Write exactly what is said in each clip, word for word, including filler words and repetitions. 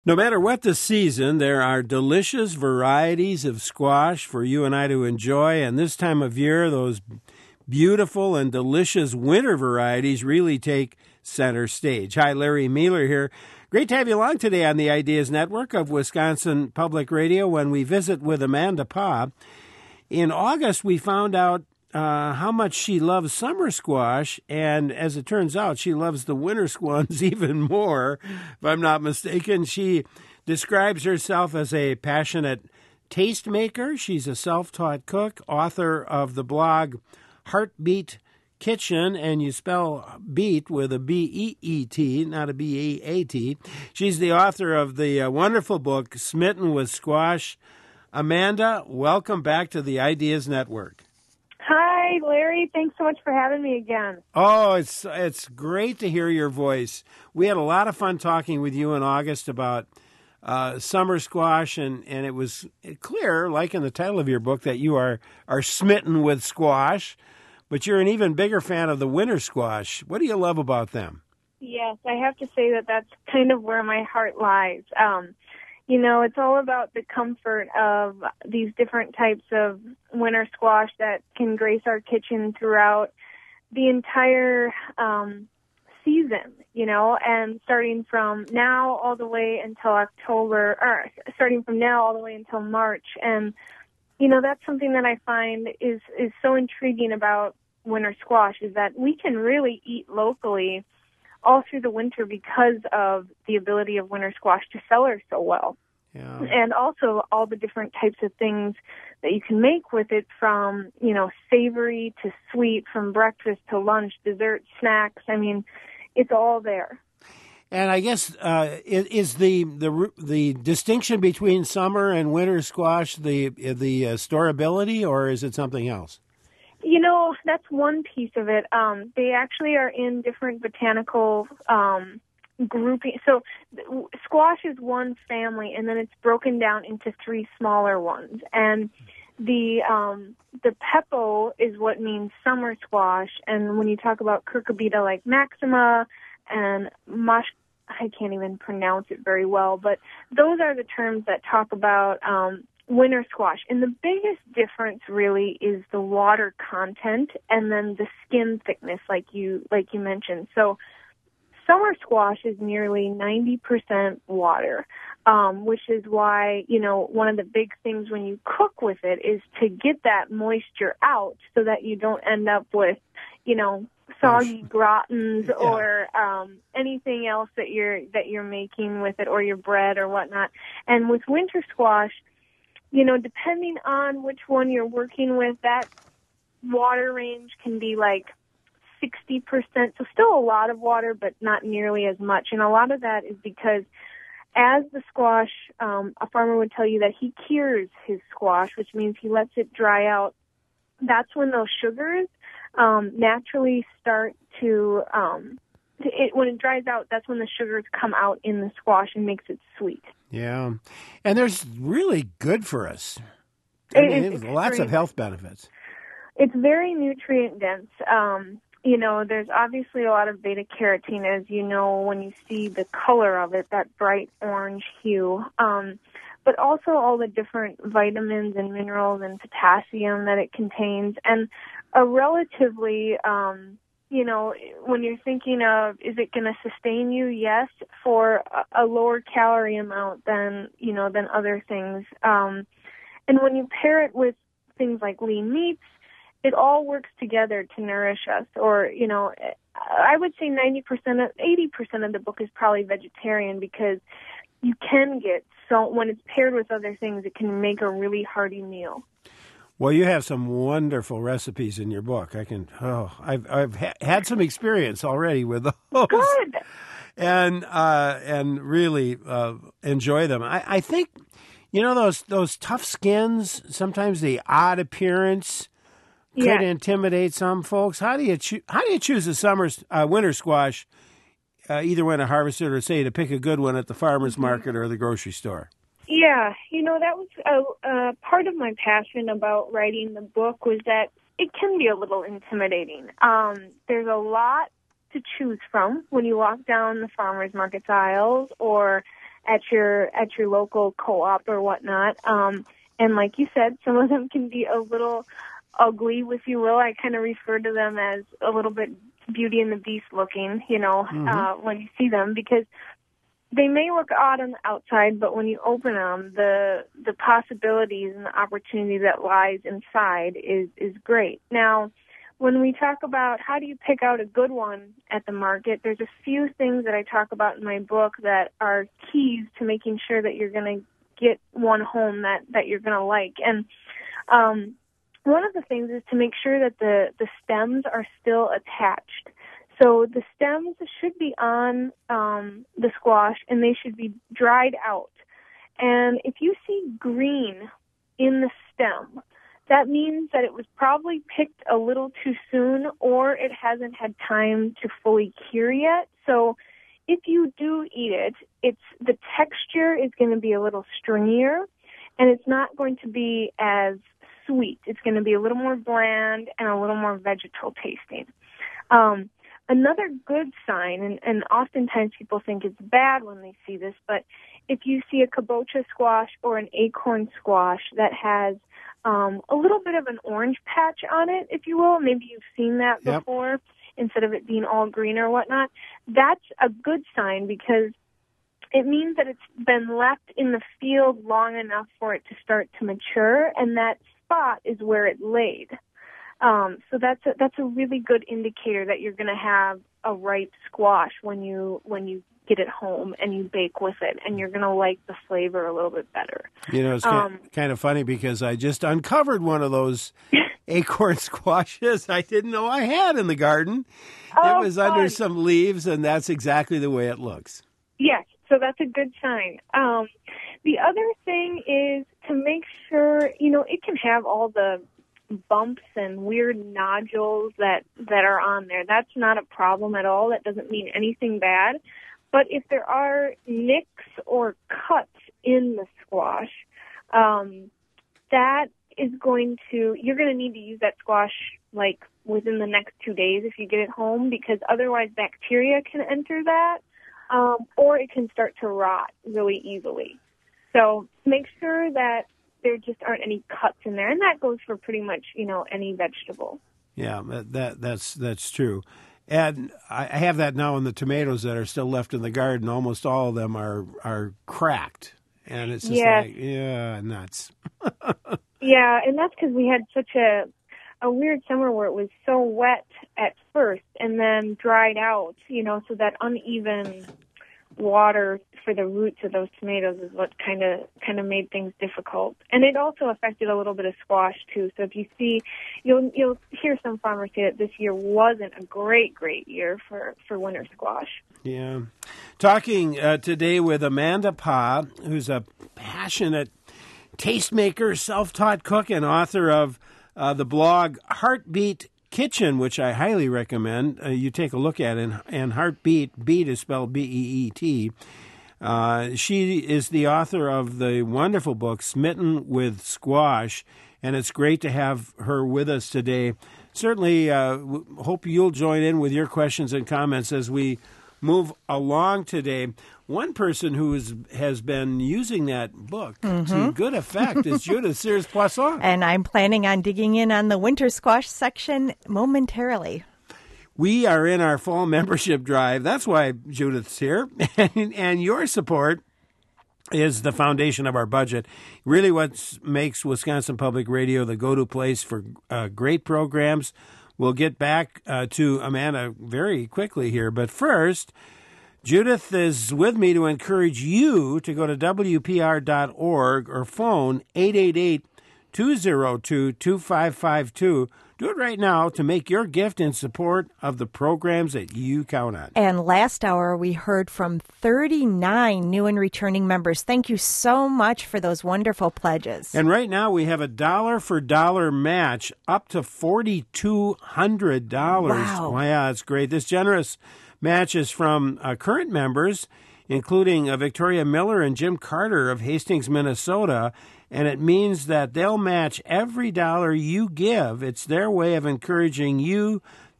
No matter what the season, there are delicious varieties of squash for you and I to enjoy. And this time of year, those beautiful and delicious winter varieties really take center stage. Hi, Larry Mueller here. Great to have you along today on the Ideas Network of Wisconsin Public Radio when we visit with Amanda Pah. In August, we found out uh, how much she loves summer squash, and as it turns out, she loves the winter ones even more, if I'm not mistaken. She describes herself as a passionate tastemaker. She's a self-taught cook, author of the blog Heartbeat Kitchen, and you spell beet with a B E E T, not a B E A T. She's the author of the uh, wonderful book, Smitten with Squash. Amanda, welcome back to the Ideas Network. Hi, Larry. Thanks so much for having me again. Oh, it's it's great to hear your voice. We had a lot of fun talking with you in August about uh, summer squash, and, and it was clear, like in the title of your book, that you are, are smitten with squash, but you're an even bigger fan of the winter squash. What do you love about them? Yes, I have to say that that's kind of where my heart lies. Um, you know, it's all about the comfort of these different types of winter squash that can grace our kitchen throughout the entire um, season, you know, and starting from now all the way until October, or starting from now all the way until March. And, you know, that's something that I find is, is so intriguing about winter squash, is that we can really eat locally all through the winter because of the ability of winter squash to cellar so well. Yeah. And also all the different types of things that you can make with it, from, you know, savory to sweet, from breakfast to lunch, dessert, snacks. I mean, it's all there. And I guess uh, is the, the the distinction between summer and winter squash the the uh, storability, or is it something else? You know, that's one piece of it. Um, they actually are in different botanical um, grouping. So squash is one family, and then it's broken down into three smaller ones. And the um, the pepo is what means summer squash. And when you talk about cucurbita like maxima and mosh, I can't even pronounce it very well, but those are the terms that talk about um, winter squash. And the biggest difference really is the water content and then the skin thickness, like you like you mentioned. So summer squash is nearly ninety percent water, um, which is why, you know, one of the big things when you cook with it is to get that moisture out so that you don't end up with, you know, soggy gratins yeah. or um, anything else that you're that you're making with it, or your bread or whatnot. And with winter squash, you know, depending on which one you're working with, that water range can be like sixty percent. So still a lot of water, but not nearly as much. And a lot of that is because as the squash, um, a farmer would tell you that he cures his squash, which means he lets it dry out. That's when those sugars um, naturally start to, um, it, when it dries out, that's when the sugars come out in the squash and makes it sweet. Yeah. And there's really good for us. I mean, it, it, lots of health benefits. It's very nutrient dense. Um, you know, there's obviously a lot of beta carotene, as you know, when you see the color of it, that bright orange hue. Um, but also all the different vitamins and minerals and potassium that it contains. And a relatively, um, you know, when you're thinking of, is it going to sustain you? Yes, for a, a lower calorie amount than, you know, than other things. Um, and when you pair it with things like lean meats, it all works together to nourish us. Or, you know, I would say ninety percent, of, eighty percent of the book is probably vegetarian, because you can get, so when it's paired with other things, it can make a really hearty meal. Well, you have some wonderful recipes in your book. I can, oh, I've I've ha- had some experience already with those. Good. And uh, and really uh, enjoy them. I, I think, you know, those those tough skins, sometimes the odd appearance could yeah. intimidate some folks. How do you cho- how do you choose a summer uh, winter squash, uh, either when to harvest it or say to pick a good one at the farmer's mm-hmm. market or the grocery store? Yeah, you know, that was a, a part of my passion about writing the book, was that it can be a little intimidating. Um, there's a lot to choose from when you walk down the farmer's market's aisles, or at your at your local co-op or whatnot. Um, and like you said, some of them can be a little ugly, if you will. I kind of refer to them as a little bit Beauty and the Beast looking, you know, mm-hmm. uh, when you see them, because they may look odd on the outside, but when you open them, the the possibilities and the opportunity that lies inside is, is great. Now, when we talk about how do you pick out a good one at the market, there's a few things that I talk about in my book that are keys to making sure that you're going to get one home that, that you're going to like. And um one of the things is to make sure that the, the stems are still attached. So the stems should be on um, the squash, and they should be dried out. And if you see green in the stem, that means that it was probably picked a little too soon, or it hasn't had time to fully cure yet. So if you do eat it, it's the texture is going to be a little stringier, and it's not going to be as sweet. It's going to be a little more bland and a little more vegetal tasting. Um, another good sign, and, and oftentimes people think it's bad when they see this, but if you see a kabocha squash or an acorn squash that has um, a little bit of an orange patch on it, if you will, maybe you've seen that Yep. before, instead of it being all green or whatnot, that's a good sign, because it means that it's been left in the field long enough for it to start to mature, and that spot is where it laid. Um, so that's a, that's a really good indicator that you're going to have a ripe squash when you when you get it home and you bake with it, and you're going to like the flavor a little bit better. You know, it's um, kind of funny because I just uncovered one of those acorn squashes I didn't know I had in the garden. Oh, it was fun. under some leaves, and that's exactly the way it looks. Yes, so that's a good sign. Um, the other thing is to make sure, you know, it can have all the bumps and weird nodules that, that are on there. That's not a problem at all. That doesn't mean anything bad. But if there are nicks or cuts in the squash, um, that is going to, you're going to need to use that squash like within the next two days if you get it home, because otherwise bacteria can enter that, um, or it can start to rot really easily. So make sure that there just aren't any cuts in there, and that goes for pretty much, you know, any vegetable. Yeah, that, that that's that's true. And I have that now in the tomatoes that are still left in the garden. Almost all of them are, are cracked. And it's just yes. like, yeah, nuts. Yeah, and that's because we had such a a weird summer where it was so wet at first and then dried out, you know, so that uneven water for the roots of those tomatoes is what kind of kind of made things difficult. And it also affected a little bit of squash too. So if you see, you'll you'll hear some farmers say that this year wasn't a great great year for for winter squash. Yeah. Talking uh, today with Amanda Pa, who's a passionate tastemaker, self-taught cook, and author of uh, the blog Heartbeat Kitchen, which I highly recommend uh, you take a look at. And, and Heartbeat, beet is spelled B E E T. Uh, she is the author of the wonderful book Smitten with Squash, and it's great to have her with us today. Certainly uh, w- hope you'll join in with your questions and comments as we move along today. One person who is, has been using that book mm-hmm. to good effect is Judith Sears-Poisson. And I'm planning on digging in on the winter squash section momentarily. We are in our fall membership drive. That's why Judith's here. And, and your support is the foundation of our budget. Really what makes Wisconsin Public Radio the go-to place for uh, great programs. We'll get back uh, to Amanda very quickly here. But first, Judith is with me to encourage you to go to W P R dot org or phone eight eight eight, two oh two, two five five two. Do it right now to make your gift in support of the programs that you count on. And last hour, we heard from thirty-nine new and returning members. Thank you so much for those wonderful pledges. And right now, we have a dollar-for-dollar match up to four thousand two hundred dollars. Wow. Well, yeah, that's great. This generous match is from uh, current members, including uh, Victoria Miller and Jim Carter of Hastings, Minnesota. And it means that they'll match every dollar you give. It's their way of encouraging you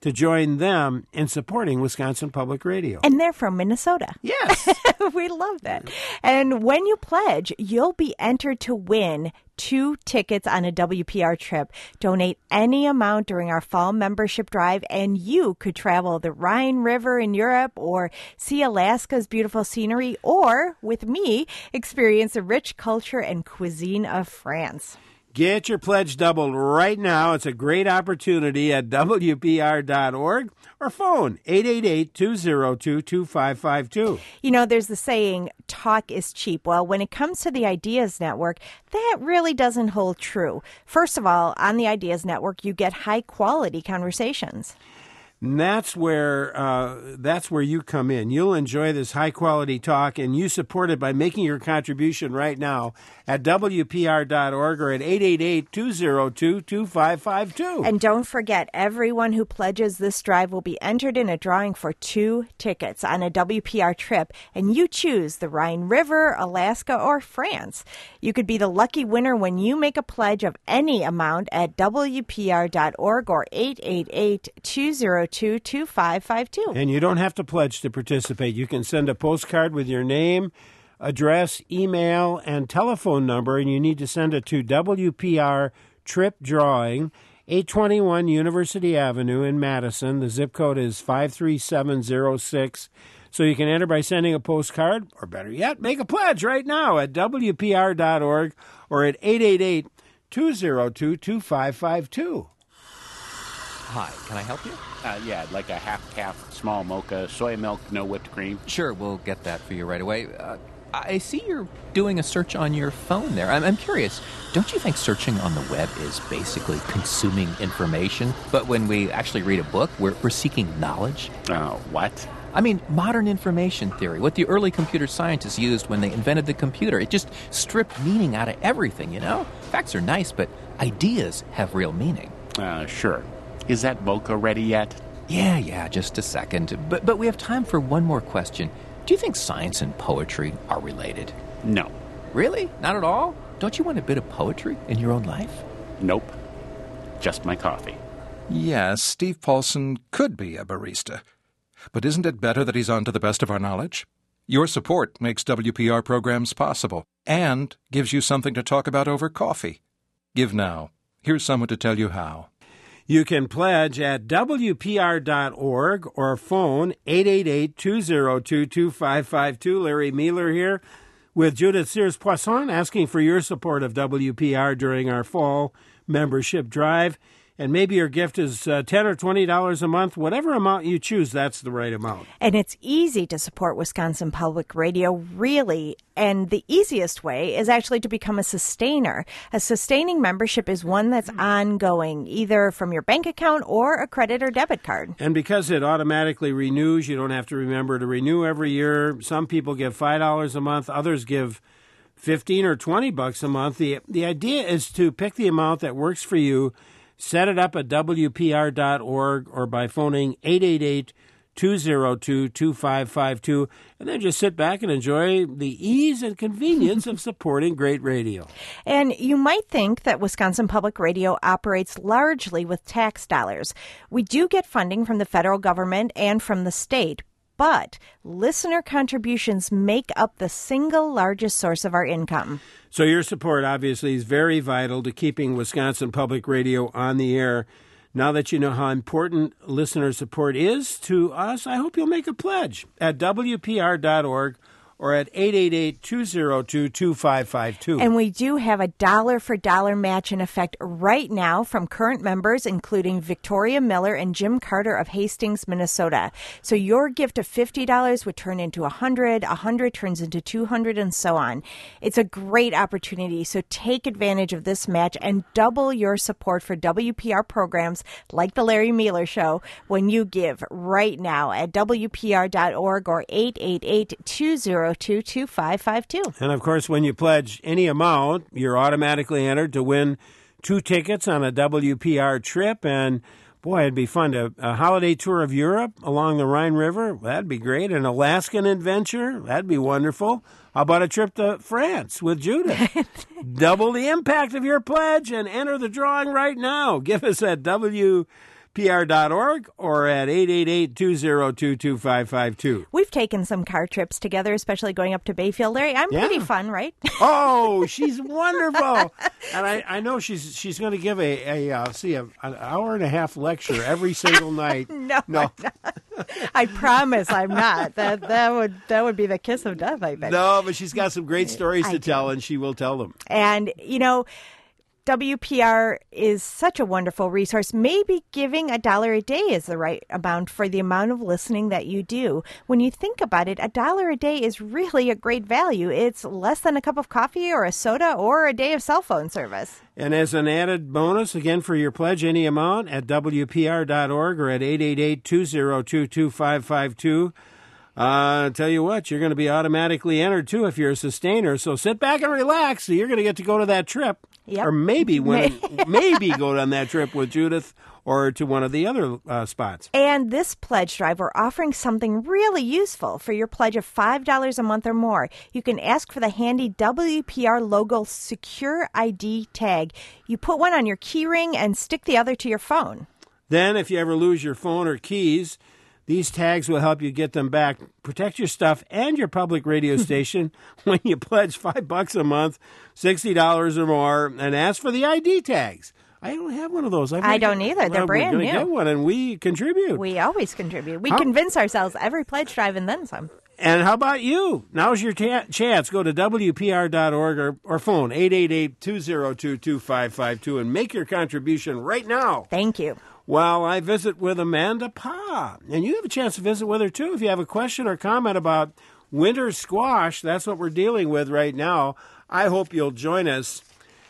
to join them in supporting Wisconsin Public Radio. And they're from Minnesota. Yes. We love that. And when you pledge, you'll be entered to win two tickets on a W P R trip. Donate any amount during our fall membership drive, and you could travel the Rhine River in Europe or see Alaska's beautiful scenery, or, with me, experience the rich culture and cuisine of France. Get your pledge doubled right now. It's a great opportunity at W P R dot org or phone eight eight eight, two zero two, two five five two. You know, there's the saying, talk is cheap. Well, when it comes to the Ideas Network, that really doesn't hold true. First of all, on the Ideas Network, you get high-quality conversations. And that's where uh, that's where you come in. You'll enjoy this high-quality talk, and you support it by making your contribution right now at W P R dot org or at eight eight eight, two zero two, two five five two. And don't forget, everyone who pledges this drive will be entered in a drawing for two tickets on a W P R trip, and you choose the Rhine River, Alaska, or France. You could be the lucky winner when you make a pledge of any amount at W P R dot org or eight eight eight, two zero two, two five five two. And you don't have to pledge to participate. You can send a postcard with your name, address, email, and telephone number, and you need to send it to W P R Trip Drawing, eight twenty-one University Avenue in Madison. The zip code is five three seven zero six. So you can enter by sending a postcard, or better yet, make a pledge right now at W P R dot org or at eight eight eight, two zero two, two five five two. Hi, can I help you? Uh, yeah, I'd like a half-calf small mocha, soy milk, no whipped cream. Sure, we'll get that for you right away. Uh, I see you're doing a search on your phone there. I'm, I'm curious, don't you think searching on the web is basically consuming information? But when we actually read a book, we're, we're seeking knowledge? Uh, what? I mean, modern information theory, what the early computer scientists used when they invented the computer. It just stripped meaning out of everything, you know? Facts are nice, but ideas have real meaning. Uh, sure. Is that mocha ready yet? Yeah, yeah, just a second. But but we have time for one more question. Do you think science and poetry are related? No. Really? Not at all? Don't you want a bit of poetry in your own life? Nope. Just my coffee. Yes, Steve Paulson could be a barista. But isn't it better that he's on to the best of our knowledge? Your support makes W P R programs possible and gives you something to talk about over coffee. Give now. Here's someone to tell you how. You can pledge at W P R dot org or phone eight eight eight, two zero two, two five five two. Larry Mueller here with Judith Sears-Poisson asking for your support of W P R during our fall membership drive. And maybe your gift is uh, ten dollars or twenty dollars a month. Whatever amount you choose, that's the right amount. And it's easy to support Wisconsin Public Radio, really. And the easiest way is actually to become a sustainer. A sustaining membership is one that's ongoing, either from your bank account or a credit or debit card. And because it automatically renews, you don't have to remember to renew every year. Some people give five dollars a month. Others give fifteen or twenty bucks a month. The, the idea is to pick the amount that works for you. Set it up at W P R dot org or by phoning eight eight eight, two zero two, two five five two, and then just sit back and enjoy the ease and convenience of supporting great radio. And you might think that Wisconsin Public Radio operates largely with tax dollars. We do get funding from the federal government and from the state, but listener contributions make up the single largest source of our income. So your support, obviously, is very vital to keeping Wisconsin Public Radio on the air. Now that you know how important listener support is to us, I hope you'll make a pledge at W P R dot org or at eight eight eight, two zero two, two five five two. And we do have a dollar-for-dollar match in effect right now from current members, including Victoria Miller and Jim Carter of Hastings, Minnesota. So your gift of fifty dollars would turn into one hundred dollars, one hundred dollars turns into two hundred dollars, and so on. It's a great opportunity, so take advantage of this match and double your support for W P R programs like The Larry Mueller Show when you give right now at W P R dot org or eight eight eight, two zero two, two five five two. And, of course, when you pledge any amount, you're automatically entered to win two tickets on a W P R trip. And, boy, it'd be fun to a holiday tour of Europe along the Rhine River. That'd be great. An Alaskan adventure. That'd be wonderful. How about a trip to France with Judith? Double the impact of your pledge and enter the drawing right now. Give us at W P R dot org or at eight eight eight, two zero two, two five five two. We've taken some car trips together, especially going up to Bayfield. Larry, I'm Yeah. pretty fun, right? Oh, she's wonderful. And I, I know she's she's going to give a, a uh, see, a, an hour and a half lecture every single night. No, No. I promise I'm not. That that would that would be the kiss of death, I think. No, but she's got some great stories I to do. tell, and she will tell them. And, you know, W P R is such a wonderful resource. Maybe giving a dollar a day is the right amount for the amount of listening that you do. When you think about it, a dollar a day is really a great value. It's less than a cup of coffee or a soda or a day of cell phone service. And as an added bonus, again, for your pledge, any amount at W P R dot org or at eight eight eight, two zero two, two five five two. Uh, tell you what, you're going to be automatically entered, too, if you're a sustainer. So sit back and relax. So you're going to get to go to that trip. Yep. Or maybe when, maybe go on that trip with Judith or to one of the other uh, spots. And this pledge drive, we're offering something really useful for your pledge of five dollars a month or more. You can ask for the handy W P R logo Secure I D tag. You put one on your key ring and stick the other to your phone. Then, if you ever lose your phone or keys, these tags will help you get them back. Protect your stuff and your public radio station when you pledge five bucks a month, sixty dollars or more, and ask for the I D tags. I don't have one of those. I don't either. They're well, brand we're gonna new. Get one, and we contribute. We always contribute. We How- convince ourselves every pledge drive and then some. And how about you? Now's your ta- chance. Go to W P R dot org or, or phone eight eight eight, two zero two, two five five two and make your contribution right now. Thank you. While I visit with Amanda Pa. And you have a chance to visit with her, too. If you have a question or comment about winter squash, that's what we're dealing with right now. I hope you'll join us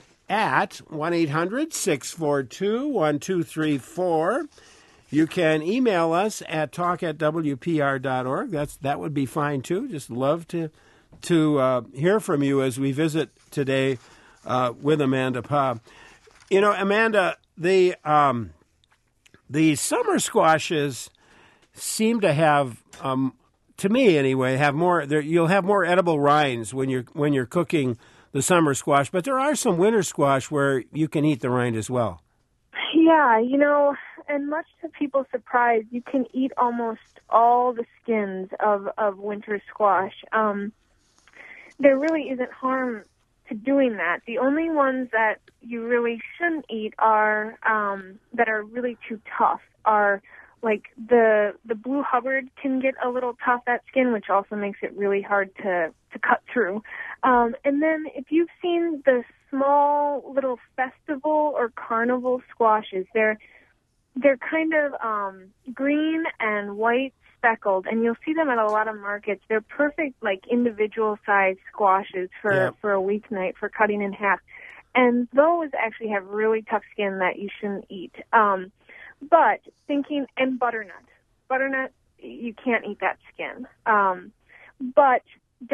at one eight hundred, six four two, one two three four. You can email us at talk at W P R dot org. That's, that would be fine, too. Just love to, to uh, hear from you as we visit today uh, with Amanda Pa. You know, Amanda, the... Um, The summer squashes seem to have, um, to me anyway, have more. You'll have more edible rinds when you're when you're cooking the summer squash. But there are some winter squash where you can eat the rind as well. Yeah, you know, and much to people's surprise, you can eat almost all the skins of, of winter squash. Um, there really isn't harm to doing that. The only ones that you really shouldn't eat are um, that are really too tough are like the the blue Hubbard can get a little tough, that skin, which also makes it really hard to, to cut through. Um, and then if you've seen the small little festival or carnival squashes, they're they're kind of um, green and white speckled, and you'll see them at a lot of markets. They're perfect, like individual sized squashes for Yeah. for a weeknight for cutting in half. And those actually have really tough skin that you shouldn't eat. Um, but thinking, and butternut. Butternut, you can't eat that skin. Um, but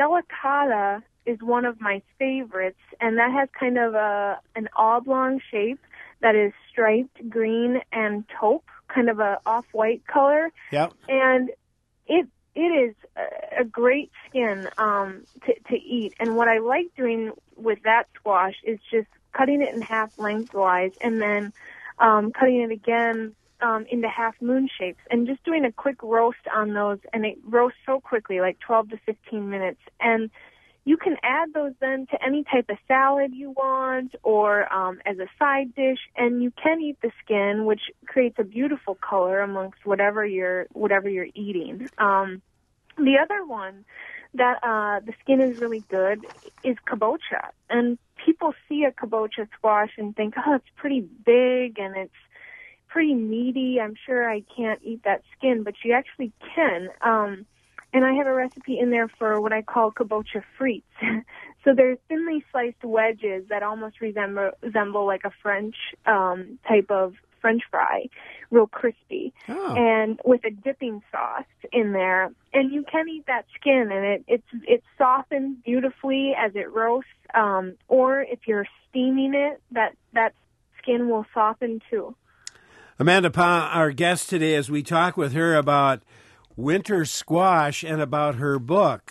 delicata is one of my favorites, and that has kind of a an oblong shape that is striped green and taupe, kind of a off-white color. Yep. And it it is a, a great skin um, to, to eat. And what I like doing with that squash is just cutting it in half lengthwise and then um, cutting it again um, into half moon shapes and just doing a quick roast on those. And it roasts so quickly, like twelve to fifteen minutes. And you can add those then to any type of salad you want or um, as a side dish, and you can eat the skin, which creates a beautiful color amongst whatever you're whatever you're eating. Um, the other one that uh, the skin is really good is kabocha, and people see a kabocha squash and think, oh, it's pretty big and it's pretty meaty. I'm sure I can't eat that skin, but you actually can. Um, And I have a recipe in there for what I call kabocha frites. So they're thinly sliced wedges that almost resemble, resemble like a French um, type of French fry, real crispy, Oh. and with a dipping sauce in there. And you can eat that skin, and it, it's it's softened beautifully as it roasts. Um, or if you're steaming it, that that skin will soften too. Amanda Pa, our guest today, as we talk with her about winter squash and about her book,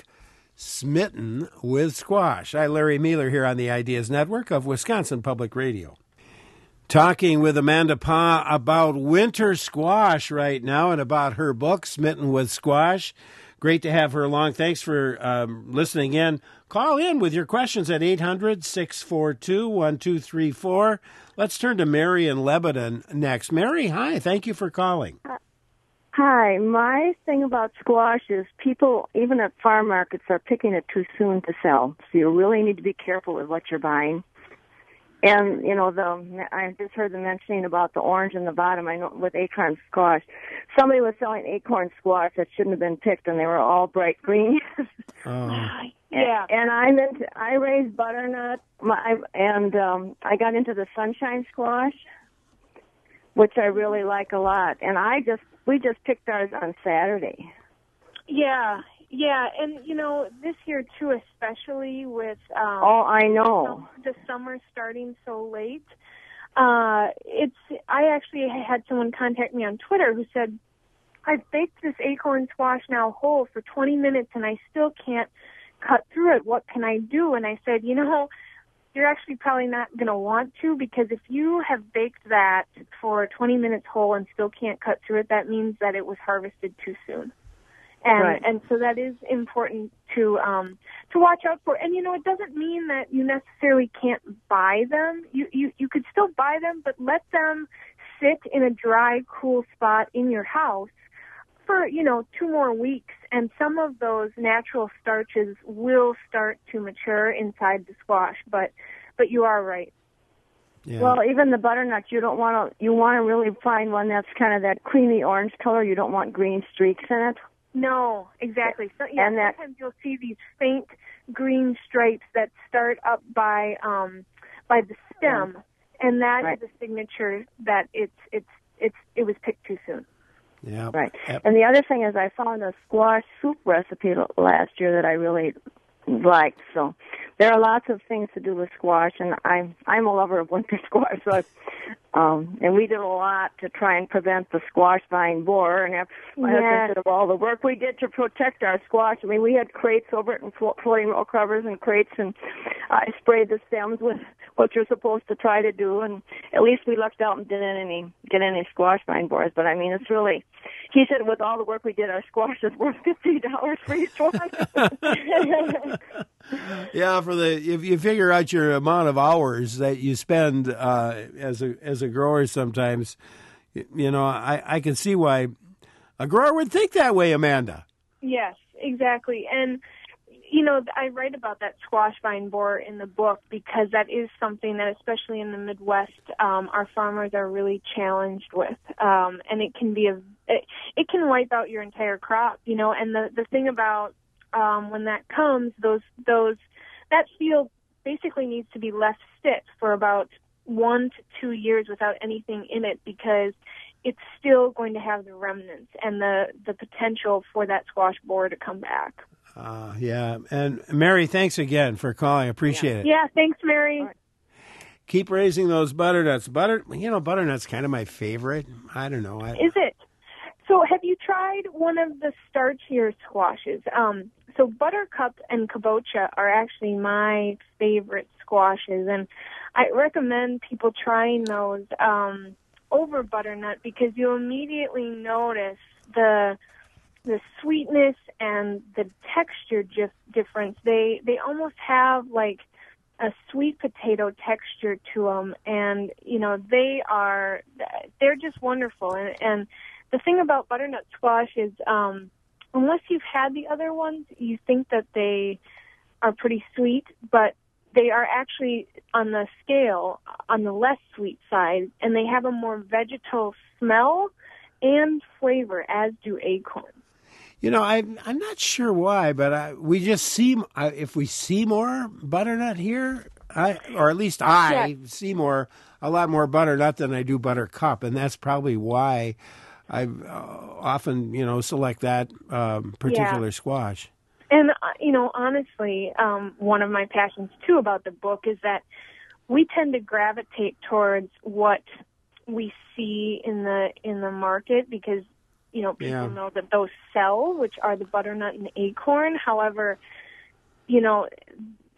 Smitten with Squash. I'm Larry Mueller here on the Ideas Network of Wisconsin Public Radio. Talking with Amanda Pa about winter squash right now and about her book, Smitten with Squash. Great to have her along. Thanks for um, listening in. Call in with your questions at eight hundred, six four two, one two three four. Let's turn to Mary in Lebanon next. Mary, hi. Thank you for calling. Hi. My thing about squash is people, even at farm markets, are picking it too soon to sell. So you really need to be careful with what you're buying. And, you know, the I just heard them mentioning about the orange in the bottom, I know, with acorn squash. Somebody was selling acorn squash that shouldn't have been picked, and they were all bright green. Oh. Yeah. And I'm into, I raised butternut, my, and um, I got into the sunshine squash, which I really like a lot. And I just, we just picked ours on Saturday. Yeah. Yeah, and, you know, this year, too, especially with um, oh, I know. the summer starting so late, uh, it's. I actually had someone contact me on Twitter who said, I've baked this acorn squash now whole for twenty minutes, and I still can't cut through it. What can I do? And I said, you know, you're actually probably not going to want to, because if you have baked that for twenty minutes whole and still can't cut through it, that means that it was harvested too soon. And right. and so that is important to um, to watch out for. And, you know, it doesn't mean that you necessarily can't buy them. You, you, you could still buy them, but let them sit in a dry, cool spot in your house for, you know, two more weeks. And some of those natural starches will start to mature inside the squash. But, but you are right. Yeah. Well, even the butternut, you don't want to, you want to really find one that's kind of that creamy orange color. You don't want green streaks in it. No, exactly. So, yeah, and that, sometimes you'll see these faint green stripes that start up by um, by the stem, and that right. is a signature that it's it's it's it was picked too soon. Yeah. Right. Yep. And the other thing is, I found a squash soup recipe last year that I really liked. So there are lots of things to do with squash, and I'm I'm a lover of winter squash. So, um, and we did a lot to try and prevent the squash vine borer. And after my yes. husband did of all the work we did to protect our squash. I mean, we had crates over it and floating roll covers and crates, and I sprayed the stems with what you're supposed to try to do. And at least we lucked out and didn't any get any squash vine borers. But I mean, it's really. He said, with all the work we did, our squash is worth fifty dollars for each one. Yeah, for the if you figure out your amount of hours that you spend uh, as a as a grower, sometimes, you know, I, I can see why a grower would think that way, Amanda. Yes, exactly. And, you know, I write about that squash vine borer in the book because that is something that, especially in the Midwest, um, our farmers are really challenged with. Um, and it can be a, it, it can wipe out your entire crop, you know, and the, the thing about um, when that comes, those, those, that field basically needs to be left sit for about one to two years without anything in it because it's still going to have the remnants and the, the potential for that squash borer to come back. Uh, yeah. And Mary, thanks again for calling. I appreciate yeah. it. Yeah, thanks, Mary. Right. Keep raising those butternuts. Butter, you know, butternut's kind of my favorite. I don't know. I, Is it? So have you tried one of the starchier squashes? Um, so buttercup and kabocha are actually my favorite squashes, and I recommend people trying those um, over butternut because you'll immediately notice the the sweetness and the texture just difference. They they almost have like a sweet potato texture to them, and you know they are they're just wonderful. And, and the thing about butternut squash is, um, unless you've had the other ones, you think that they are pretty sweet, but they are actually on the scale on the less sweet side, and they have a more vegetal smell and flavor, as do acorns. You know, I'm I'm not sure why, but I, we just see uh, if we see more butternut here, I or at least I yeah. see more a lot more butternut than I do buttercup, and that's probably why I uh, often you know select that um, particular yeah. squash. And uh, you know, honestly, um, one of my passions too about the book is that we tend to gravitate towards what we see in the in the market because. You know, people yeah. know that those sell, which are the butternut and acorn. However, you know, they're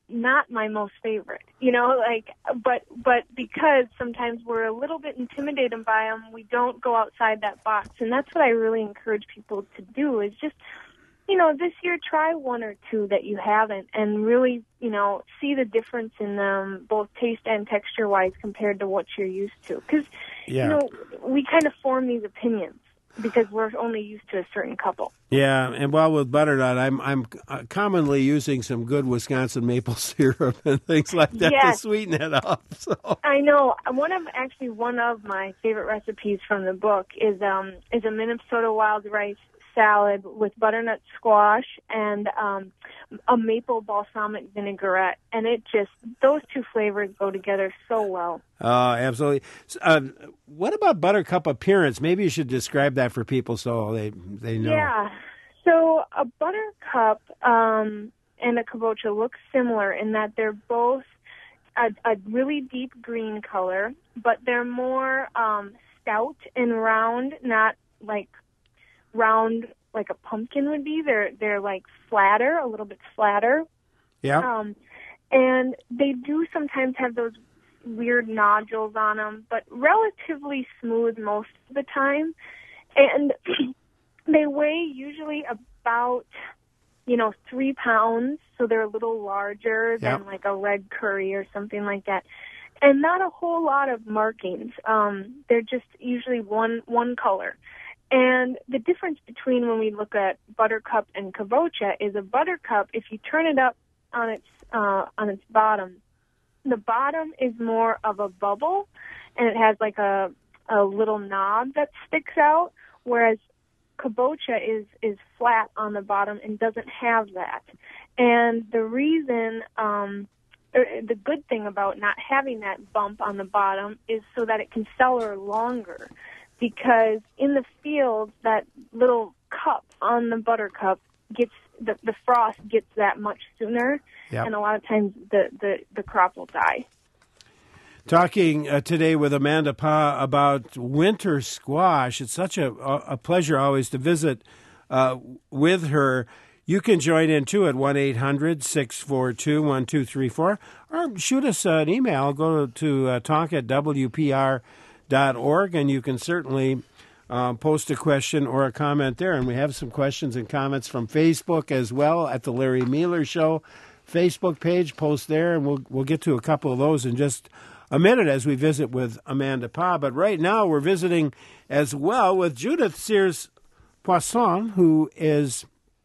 not my most favorite, you know, like, but, but because sometimes we're a little bit intimidated by them, we don't go outside that box. And that's what I really encourage people to do is just, you know, this year try one or two that you haven't and really, you know, see the difference in them, both taste and texture wise compared to what you're used to. Because, yeah. you know, we kind of form these opinions because we're only used to a certain couple. Yeah, and while with butternut, I'm I'm commonly using some good Wisconsin maple syrup and things like that yes. to sweeten it up. So I know one of actually one of my favorite recipes from the book is um is a Minnesota wild rice salad with butternut squash and um, a maple balsamic vinaigrette, and it just those two flavors go together so well. Oh, uh, absolutely. Uh, what about buttercup appearance? Maybe you should describe that for people so they they know. Yeah. So a buttercup um, and a kabocha look similar in that they're both a, a really deep green color, but they're more um, stout and round, not like round like a pumpkin would be. They're they're like flatter, a little bit flatter. Yeah. Um, and they do sometimes have those weird nodules on them, but relatively smooth most of the time. And they weigh usually about, you know, three pounds, so they're a little larger than yep. like a red curry or something like that. And not a whole lot of markings. Um, they're just usually one one color. And the difference between when we look at buttercup and kabocha is a buttercup, if you turn it up on its uh, on its bottom, the bottom is more of a bubble, and it has like a a little knob that sticks out, whereas kabocha is is flat on the bottom and doesn't have that. And the reason, um, the good thing about not having that bump on the bottom is so that it can cellar longer. Because in the field, that little cup on the buttercup gets the, the frost gets that much sooner, yep. and a lot of times the, the, the crop will die. Talking uh, today with Amanda Pa about winter squash. It's such a, a pleasure always to visit uh, with her. You can join in, too, at one eight hundred six four two one two three four, or shoot us an email. Go to uh, talk at W P R dot org, and you can certainly uh, post a question or a comment there. And we have some questions and comments from Facebook as well at the Larry Mueller Show Facebook page. Post there, and we'll we'll get to a couple of those in just a minute as we visit with Amanda Pa. But right now we're visiting as well with Judith Sears Poisson, who is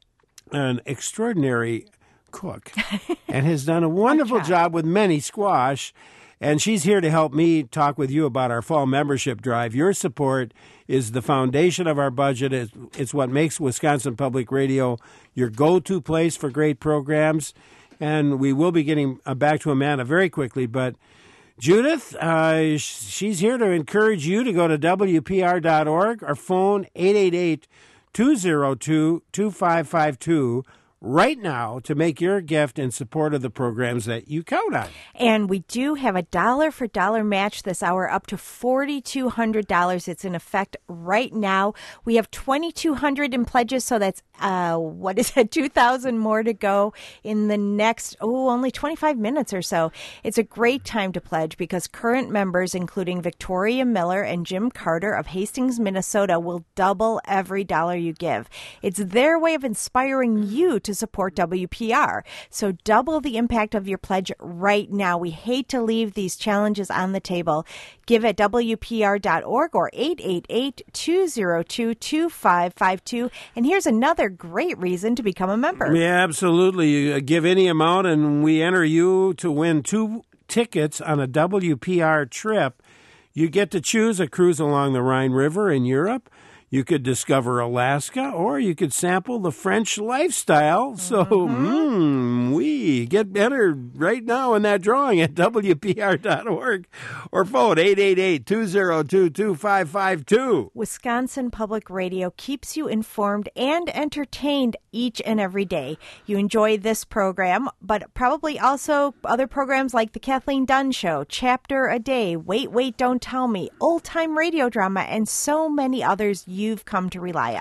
an extraordinary cook and has done a wonderful job with many squash. And she's here to help me talk with you about our fall membership drive. Your support is the foundation of our budget. It's, it's what makes Wisconsin Public Radio your go-to place for great programs. And we will be getting back to Amanda very quickly. But Judith, uh, she's here to encourage you to go to W P R dot org or phone eight eight eight, two zero two, two five five two. Right now to make your gift in support of the programs that you count on. And we do have a dollar for dollar match this hour up to four thousand two hundred dollars. It's in effect right now. We have two thousand two hundred in pledges, so that's, uh, what is it, two thousand more to go in the next, oh, only twenty-five minutes or so. It's a great time to pledge because current members, including Victoria Miller and Jim Carter of Hastings, Minnesota, will double every dollar you give. It's their way of inspiring you to support W P R. So double the impact of your pledge right now. We hate to leave these challenges on the table. Give at W P R dot org or eight eight eight, two zero two, two five five two. And here's another great reason to become a member. Yeah, absolutely. You give any amount and we enter you to win two tickets on a W P R trip. You get to choose a cruise along the Rhine River in Europe. You could discover Alaska, or you could sample the French lifestyle. So, mm-hmm. mm, we get better right now in that drawing at W P R dot org or phone eight eight eight, two zero two, two five five two. Wisconsin Public Radio keeps you informed and entertained each and every day. You enjoy this program, but probably also other programs like The Kathleen Dunn Show, Chapter a Day, Wait, Wait, Don't Tell Me, Old Time Radio Drama, and so many others you you've come to rely on.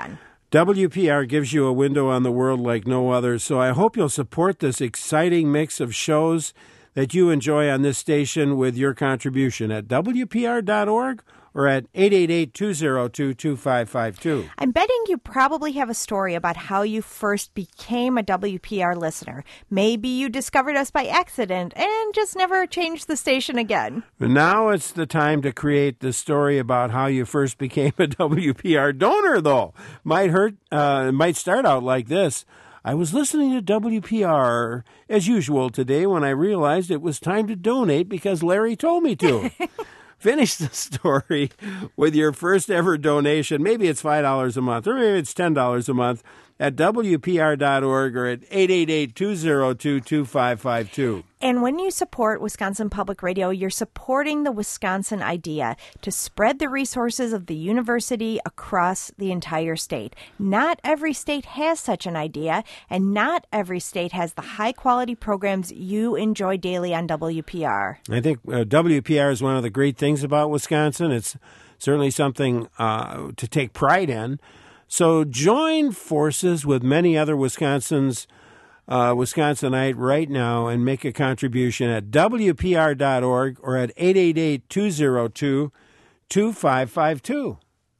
W P R gives you a window on the world like no other, so I hope you'll support this exciting mix of shows that you enjoy on this station with your contribution at W P R dot org or at eight eight eight, two oh two, two five five two. I'm betting you probably have a story about how you first became a W P R listener. Maybe you discovered us by accident and just never changed the station again. Now it's the time to create the story about how you first became a W P R donor, though. Might hurt. Uh, might start out like this. I was listening to W P R as usual today when I realized it was time to donate because Larry told me to. Finish the story with your first ever donation. Maybe it's five dollars a month or maybe it's ten dollars a month at W P R dot org or at eight eight eight, two oh two, two five five two. And when you support Wisconsin Public Radio, you're supporting the Wisconsin idea to spread the resources of the university across the entire state. Not every state has such an idea, and not every state has the high-quality programs you enjoy daily on W P R. I think uh, W P R is one of the great things about Wisconsin. It's certainly something uh, to take pride in. So join forces with many other Wisconsins, uh, Wisconsinite right now and make a contribution at W P R dot org or at eight eight eight, two oh two, two five five two.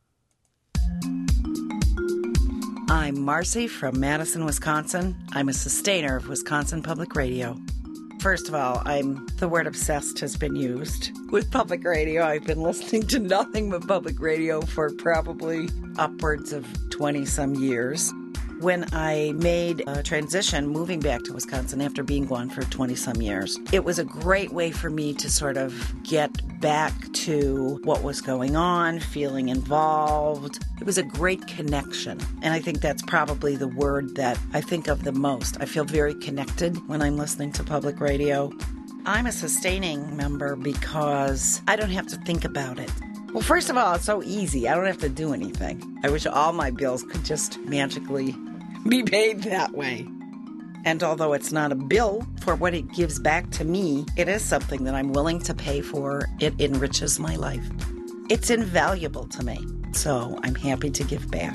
I'm Marcy from Madison, Wisconsin. I'm a sustainer of Wisconsin Public Radio. First of all, I'm the word obsessed has been used. With public radio, I've been listening to nothing but public radio for probably upwards of twenty-some years. When I made a transition, moving back to Wisconsin after being gone for twenty-some years, it was a great way for me to sort of get back to what was going on, feeling involved. It was a great connection, and I think that's probably the word that I think of the most. I feel very connected when I'm listening to public radio. I'm a sustaining member because I don't have to think about it. Well, first of all, it's so easy. I don't have to do anything. I wish all my bills could just magically be paid that way. And although it's not a bill for what it gives back to me, it is something that I'm willing to pay for. It enriches my life. It's invaluable to me, so I'm happy to give back.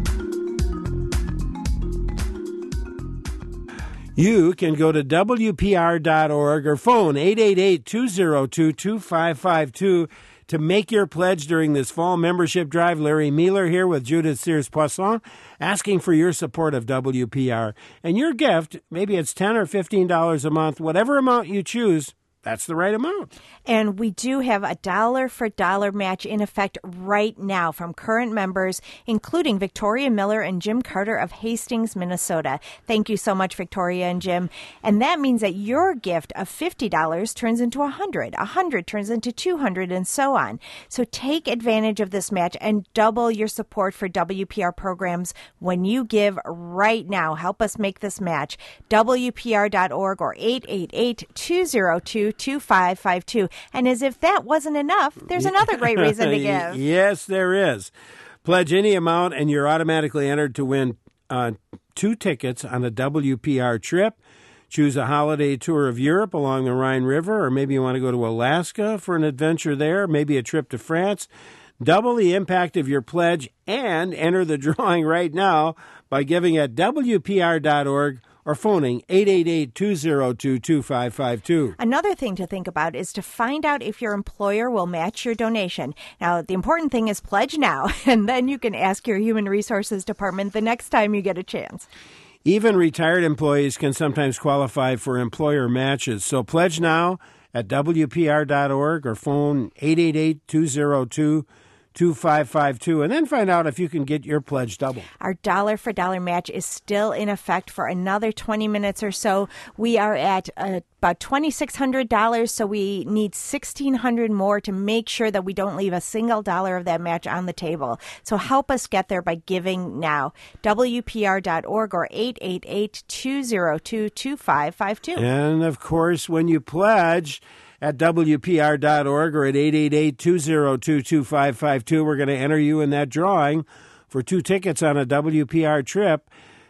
You can go to W P R dot org or phone eight eight eight, two oh two, two five five two to make your pledge during this fall membership drive. Larry Mealer here with Judith Sears-Poisson asking for your support of W P R. And your gift, maybe it's ten dollars or fifteen dollars a month, whatever amount you choose, that's the right amount. And we do have a dollar for dollar match in effect right now from current members, including Victoria Miller and Jim Carter of Hastings, Minnesota. Thank you so much, Victoria and Jim. And that means that your gift of fifty dollars turns into one hundred dollars, one hundred dollars turns into two hundred dollars, and so on. So take advantage of this match and double your support for W P R programs when you give right now. Help us make this match. W P R dot org or eight eight eight, two oh two, two five five two. And as if that wasn't enough, there's another great reason to give. Yes, there is. Pledge any amount and you're automatically entered to win uh, two tickets on a W P R trip. Choose a holiday tour of Europe along the Rhine River, or maybe you want to go to Alaska for an adventure there, maybe a trip to France. Double the impact of your pledge and enter the drawing right now by giving at W P R dot org or phoning eight eight eight, two oh two, two five five two. Another thing to think about is to find out if your employer will match your donation. Now, the important thing is pledge now, and then you can ask your Human Resources Department the next time you get a chance. Even retired employees can sometimes qualify for employer matches. So pledge now at W P R dot org or phone eight eight eight, two oh two, two five five two, and then find out if you can get your pledge doubled. Our dollar for dollar match is still in effect for another twenty minutes or so. We are at uh, about two thousand six hundred dollars, so we need one thousand six hundred dollars more to make sure that we don't leave a single dollar of that match on the table. So help us get there by giving now. W P R dot org or eight eight eight, two oh two, two five five two. And, of course, when you pledge at W P R dot org or at eight eight eight, two oh two, two five five two, we're going to enter you in that drawing for two tickets on a W P R trip.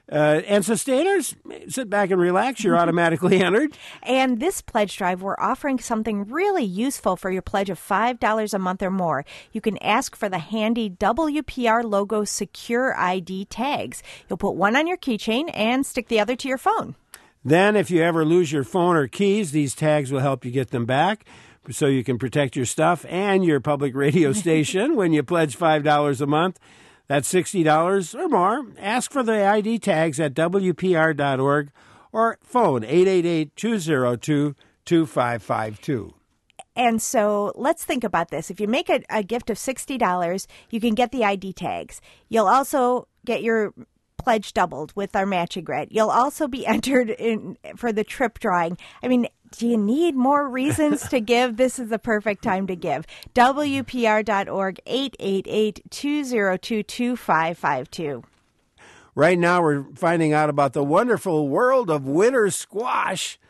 Uh, and sustainers, sit back and relax. You're automatically entered. And this pledge drive, we're offering something really useful for your pledge of five dollars a month or more. You can ask for the handy W P R logo Secure I D tags. You'll put one on your keychain and stick the other to your phone. Then if you ever lose your phone or keys, these tags will help you get them back so you can protect your stuff and your public radio station when you pledge five dollars a month. That's sixty dollars or more. Ask for the I D tags at W P R dot org or phone eight eight eight, two zero two, two five five two. And so let's think about this. If you make a, a gift of sixty dollars, you can get the I D tags. You'll also get your pledge doubled with our matching grant. You'll also be entered in for the trip drawing. I mean, do you need more reasons to give? This is the perfect time to give. W P R dot org, eight eight eight, two zero two, two five five two. Right now we're finding out about the wonderful world of winter squash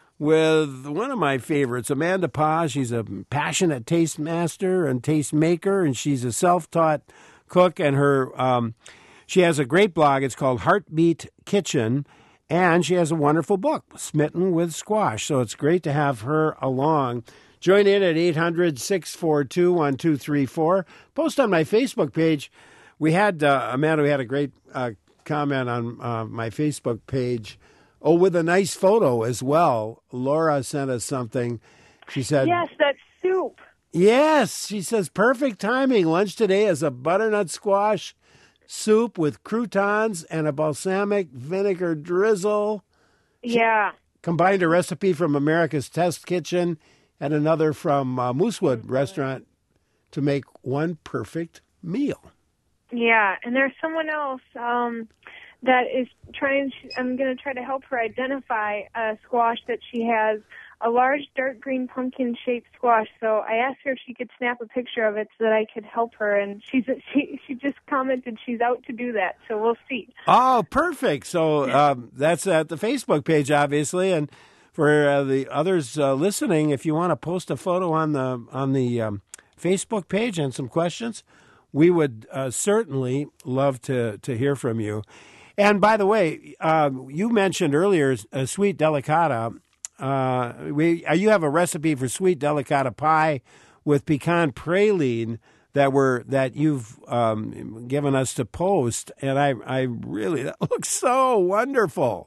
with one of my favorites, Amanda Paz. She's a passionate taste master and taste maker, and she's a self-taught cook, and her um, she has a great blog. It's called Heartbeat Kitchen. And she has a wonderful book, Smitten with Squash. So it's great to have her along. Join in at eight hundred, six four two, one two three four. Post on my Facebook page. We had, uh, Amanda, we had a great uh, comment on uh, my Facebook page. Oh, with a nice photo as well. Laura sent us something. She said, yes, that soup. Yes, she says, perfect timing. Lunch today is a butternut squash soup with croutons and a balsamic vinegar drizzle. Yeah. Combined a recipe from America's Test Kitchen and another from uh, Moosewood mm-hmm. Restaurant to make one perfect meal. Yeah, and there's someone else um, that is trying, I'm going to try to help her identify a squash that she has, a large dark green pumpkin-shaped squash. So I asked her if she could snap a picture of it so that I could help her, and she's she she just commented she's out to do that. So we'll see. Oh, perfect. So um, that's at the Facebook page, obviously, and for uh, the others uh, listening, if you want to post a photo on the on the um, Facebook page and some questions, we would uh, certainly love to to hear from you. And by the way, uh, you mentioned earlier a sweet delicata. Uh, we uh, you have a recipe for sweet delicata pie with pecan praline that were that you've um, given us to post, and I I really that looks so wonderful.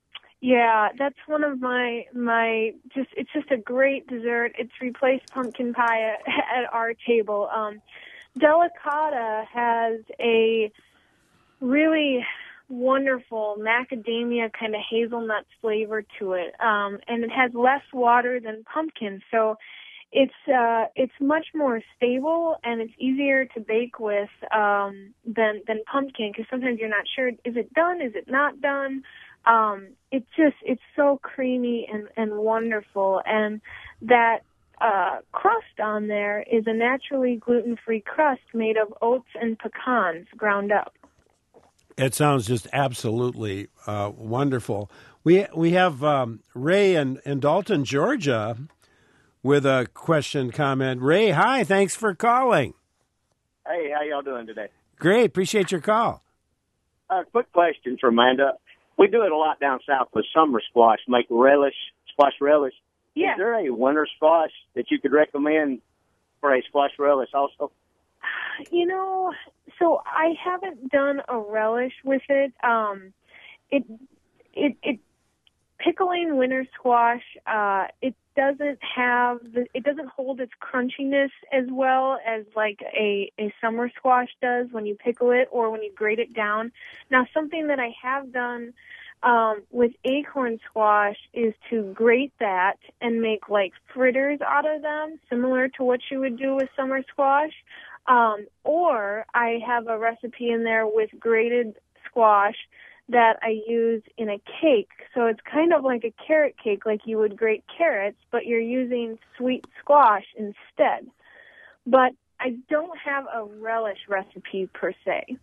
Yeah, that's one of my my just it's just a great dessert. It's replaced pumpkin pie at, at our table. Um, delicata has a really wonderful macadamia kind of hazelnut flavor to it, um, and it has less water than pumpkin, so it's uh, it's much more stable and it's easier to bake with um, than than pumpkin, because sometimes you're not sure, is it done, is it not done? Um, it's just it's so creamy and, and wonderful, and that uh, crust on there is a naturally gluten-free crust made of oats and pecans ground up. It sounds just absolutely uh, wonderful. We we have um, Ray in, in Dalton, Georgia, with a question, comment. Ray, hi, thanks for calling. Hey, how y'all doing today? Great, appreciate your call. A uh, quick question for Amanda. We do it a lot down south with summer squash, make relish, squash relish. Yeah. Is there a winter squash that you could recommend for a squash relish also? You know, so I haven't done a relish with it. Um, it, it, it, pickling winter squash, uh, it doesn't have, the, it doesn't hold its crunchiness as well as like a, a summer squash does when you pickle it or when you grate it down. Now, something that I have done um, with acorn squash is to grate that and make like fritters out of them, similar to what you would do with summer squash. Um, or I have a recipe in there with grated squash that I use in a cake. So it's kind of like a carrot cake, like you would grate carrots, but you're using sweet squash instead. But I don't have a relish recipe per se.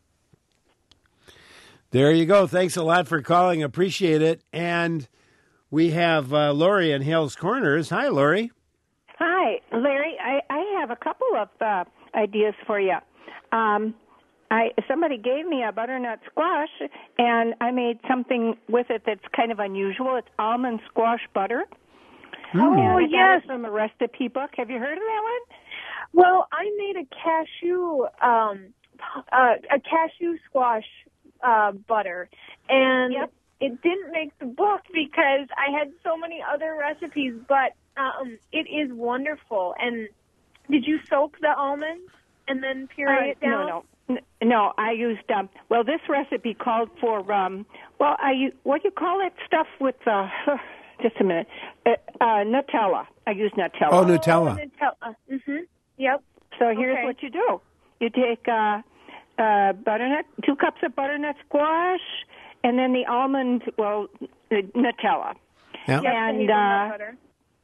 There you go. Thanks a lot for calling. Appreciate it. And we have uh, Lori in Hales Corners. Hi, Lori. Hi, Larry. I, I have a couple of uh, ideas for you. Um, I somebody gave me a butternut squash, and I made something with it that's kind of unusual. It's almond squash butter. Oh, and I got yes. it from a recipe book. Have you heard of that one? Well, I made a cashew, um, uh, a cashew squash uh, butter, and Yep. it didn't make the book because I had so many other recipes. But um, it is wonderful. And did you soak the almonds and then puree Uh, it down? No, no. N- No, I used, um, well, this recipe called for, um, well, I u- what do you call that stuff with, uh, just a minute, uh, uh, Nutella. I use Nutella. Oh, Nutella. Oh, Nutella. Mm-hmm. Yep. So here's Okay. what you do. You take uh, uh, butternut, two cups of butternut squash, and then the almond, well, uh, Nutella. Yeah. Yep, the And, hazelnut uh, butter.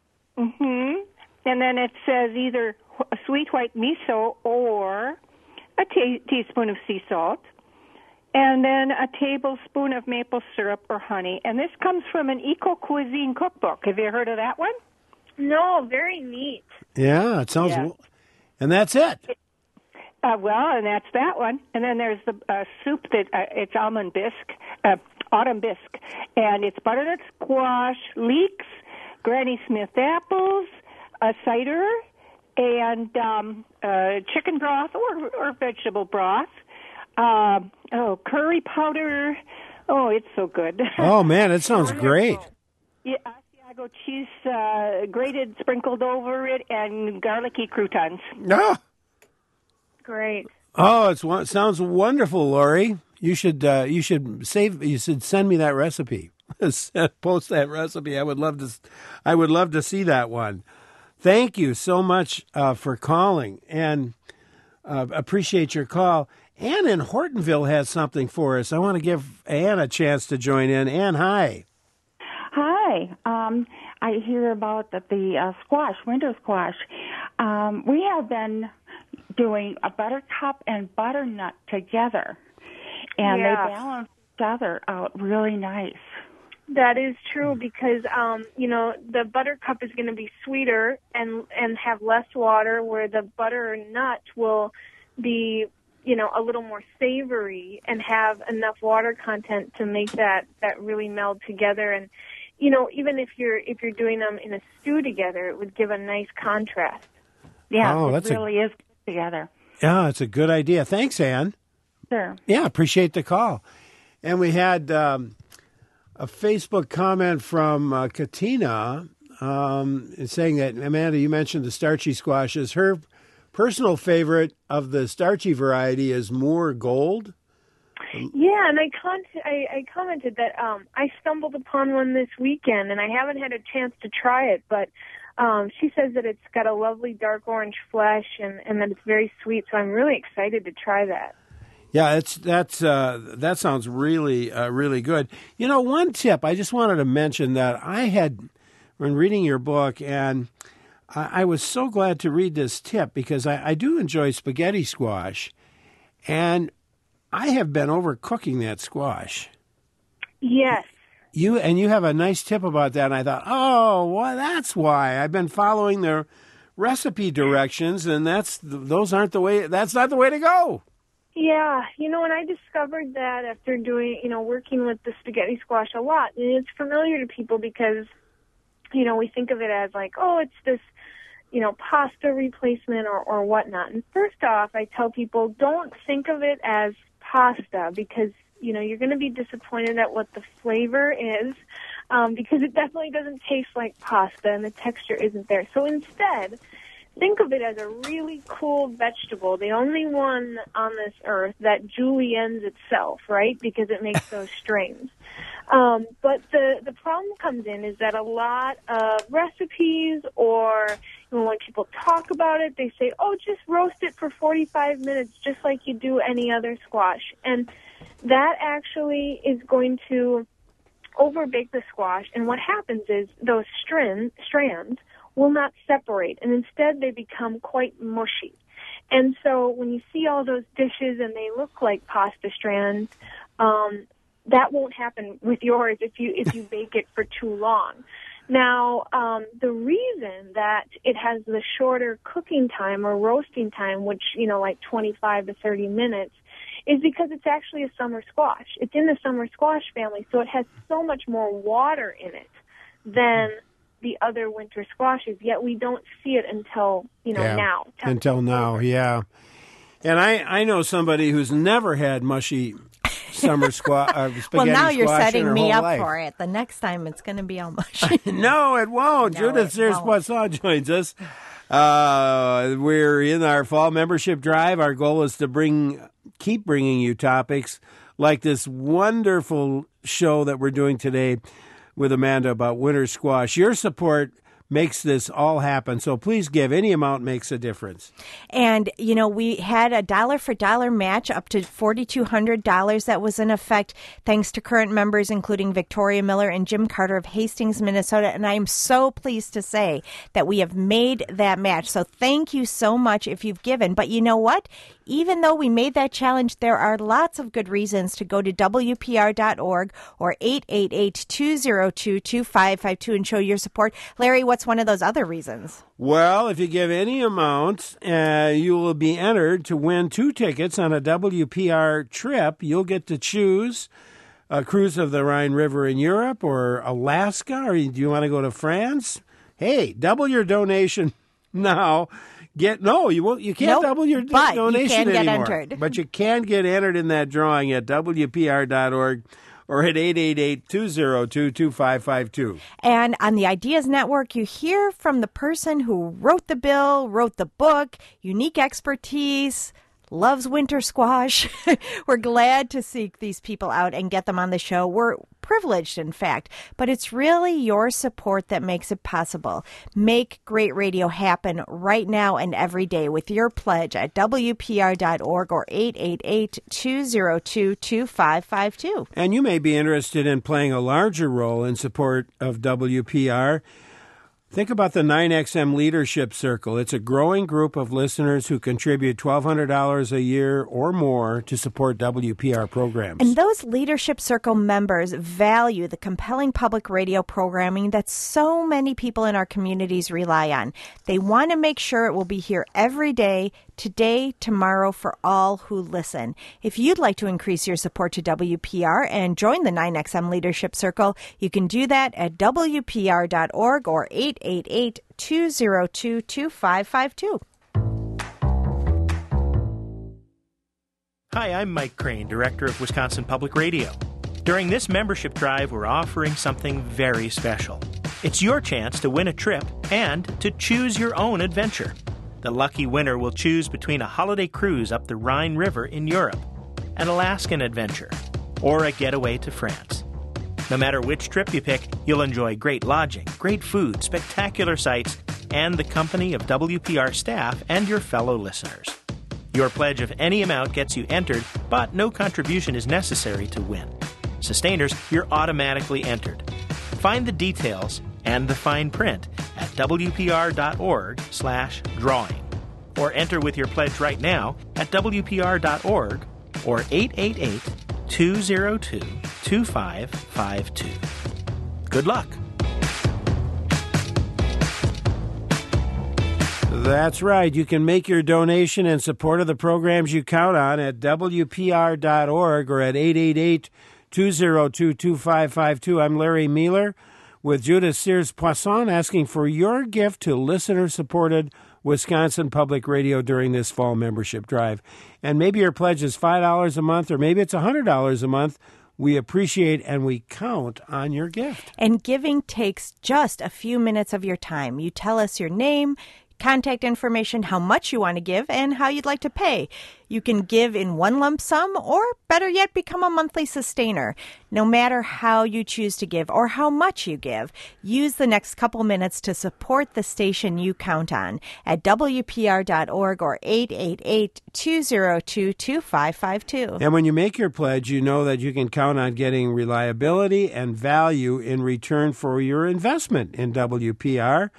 hmm And then it says either wh- sweet white miso or a ta- teaspoon of sea salt, and then a tablespoon of maple syrup or honey. And this comes from an Eco Cuisine cookbook. Have you heard of that one? No, very neat. Yeah, it sounds. Yeah. And that's it. Uh, well, and that's that one. And then there's the uh, soup that uh, it's almond bisque, uh, autumn bisque, and it's butternut squash, leeks, Granny Smith apples, a cider, and um, uh, chicken broth or, or vegetable broth. Uh, oh, curry powder. Oh, it's so good. Oh man, it sounds great. Yeah, Asiago cheese uh, grated, sprinkled over it, and garlicky croutons. No. Great. Oh, it's it sounds wonderful, Lori. You should uh, you should save you should send me that recipe. Post that recipe. I would love to. I would love to see that one. Thank you so much uh, for calling, and uh, appreciate your call. Ann in Hortonville has something for us. I want to give Ann a chance to join in. Ann, hi. Hi. Um, I hear about the, the uh, squash, winter squash. Um, we have been doing a buttercup and butternut together, and Yeah. they balance each other out really nice. That is true because, um, you know, the buttercup is going to be sweeter and and have less water, where the butternut will be, you know, a little more savory and have enough water content to make that, that really meld together. And, you know, even if you're if you're doing them in a stew together, it would give a nice contrast. Yeah, Oh, it that's a- really is together. Yeah, it's a good idea. Thanks, Ann. Sure. Yeah, appreciate the call. And we had um, a Facebook comment from uh, Katina um, saying that, Amanda, you mentioned the starchy squashes. Her personal favorite of the starchy variety is Moore Gold. Yeah, and I, con- I, I commented that um, I stumbled upon one this weekend, and I haven't had a chance to try it, but um, she says that it's got a lovely dark orange flesh and, and that it's very sweet, so I'm really excited to try that. Yeah, it's that's uh, that sounds really uh, really good. You know, one tip I just wanted to mention that I had when reading your book, and I, I was so glad to read this tip because I, I do enjoy spaghetti squash, and I have been overcooking that squash. Yes. You and you have a nice tip about that, and I thought, oh, well, that's why I've been following the recipe directions, and that's those aren't the way. That's not the way to go. Yeah, you know, and I discovered that after doing, you know, working with the spaghetti squash a lot. And it's familiar to people because, you know, we think of it as like, oh, it's this, you know, pasta replacement or, or whatnot. And first off, I tell people don't think of it as pasta because, you know, you're going to be disappointed at what the flavor is um, because it definitely doesn't taste like pasta and the texture isn't there. So instead, think of it as a really cool vegetable, the only one on this earth that juliennes itself, right, because it makes those strains. Um, but the, the problem comes in is that a lot of recipes or you know, when people talk about it, they say, oh, just roast it for forty-five minutes just like you do any other squash. And that actually is going to overbake the squash. And what happens is those strand, strands will not separate, and instead they become quite mushy. And so when you see all those dishes and they look like pasta strands, um, that won't happen with yours if you if you bake it for too long. Now, um, the reason that it has the shorter cooking time or roasting time, which, you know, like twenty-five to thirty minutes, is because it's actually a summer squash. It's in the summer squash family, so it has so much more water in it than the other winter squashes, yet we don't see it until, you know, yeah. now. Until now, yeah. And I, I know somebody who's never had mushy summer squash, uh, spaghetti well, now you're squash setting in her me whole up life. for it. The next time it's going to be all mushy. No, it won't. No, Judith it Sears-Poisson joins us. Uh, we're in our fall membership drive. Our goal is to bring, keep bringing you topics like this wonderful show that we're doing today with Amanda about winter squash. Your support makes this all happen. So please give. Any amount makes a difference. And, you know, we had a dollar for dollar match up to four thousand two hundred dollars that was in effect thanks to current members, including Victoria Miller and Jim Carter of Hastings, Minnesota. And I am so pleased to say that we have made that match. So thank you so much if you've given. But you know what? Even though we made that challenge, there are lots of good reasons to go to W P R dot org or eight eight eight, two zero two, two five five two and show your support. Larry, what's one of those other reasons? Well, if you give any amount, uh, you will be entered to win two tickets on a W P R trip. You'll get to choose a cruise of the Rhine River in Europe or Alaska, or do you want to go to France? Hey, double your donation now. Get no, you won't. You can't nope, double your but donation you can anymore. Get entered. But you can get entered in that drawing at W P R dot org or at eight eight eight, two zero two, two five five two. And on the Ideas Network, you hear from the person who wrote the bill, wrote the book, unique expertise, loves winter squash. We're glad to seek these people out and get them on the show. We're privileged, in fact, but it's really your support that makes it possible. Make great radio happen right now and every day with your pledge at W P R dot org or eight eight eight, two zero two, two five five two. And you may be interested in playing a larger role in support of W P R. Think about the nine X M Leadership Circle. It's a growing group of listeners who contribute twelve hundred dollars a year or more to support W P R programs. And those Leadership Circle members value the compelling public radio programming that so many people in our communities rely on. They want to make sure it will be here every day, today, tomorrow, for all who listen. If you'd like to increase your support to W P R and join the nine X M Leadership Circle, you can do that at W P R dot org or eight eight eight, two zero two, two five five two. Hi, I'm Mike Crane, Director of Wisconsin Public Radio. During this membership drive, we're offering something very special. It's your chance to win a trip and to choose your own adventure. The lucky winner will choose between a holiday cruise up the Rhine River in Europe, an Alaskan adventure, or a getaway to France. No matter which trip you pick, you'll enjoy great lodging, great food, spectacular sights, and the company of W P R staff and your fellow listeners. Your pledge of any amount gets you entered, but no contribution is necessary to win. Sustainers, you're automatically entered. Find the details and the fine print at W P R dot org slash drawing. Or enter with your pledge right now at W P R dot org or eight eight eight, two zero two, two five five two. Good luck. That's right. You can make your donation in support of the programs you count on at W P R dot org or at eight eight eight, two zero two, two five five two. I'm Larry Mueller with Judith Sears-Poisson asking for your gift to listener-supported Wisconsin Public Radio during this fall membership drive. And maybe your pledge is five dollars a month or maybe it's one hundred dollars a month. We appreciate and we count on your gift. And giving takes just a few minutes of your time. You tell us your name, contact information, how much you want to give, and how you'd like to pay. You can give in one lump sum or, better yet, become a monthly sustainer. No matter how you choose to give or how much you give, use the next couple minutes to support the station you count on at W P R dot org or eight eight eight, two zero two, two five five two. And when you make your pledge, you know that you can count on getting reliability and value in return for your investment in W P R.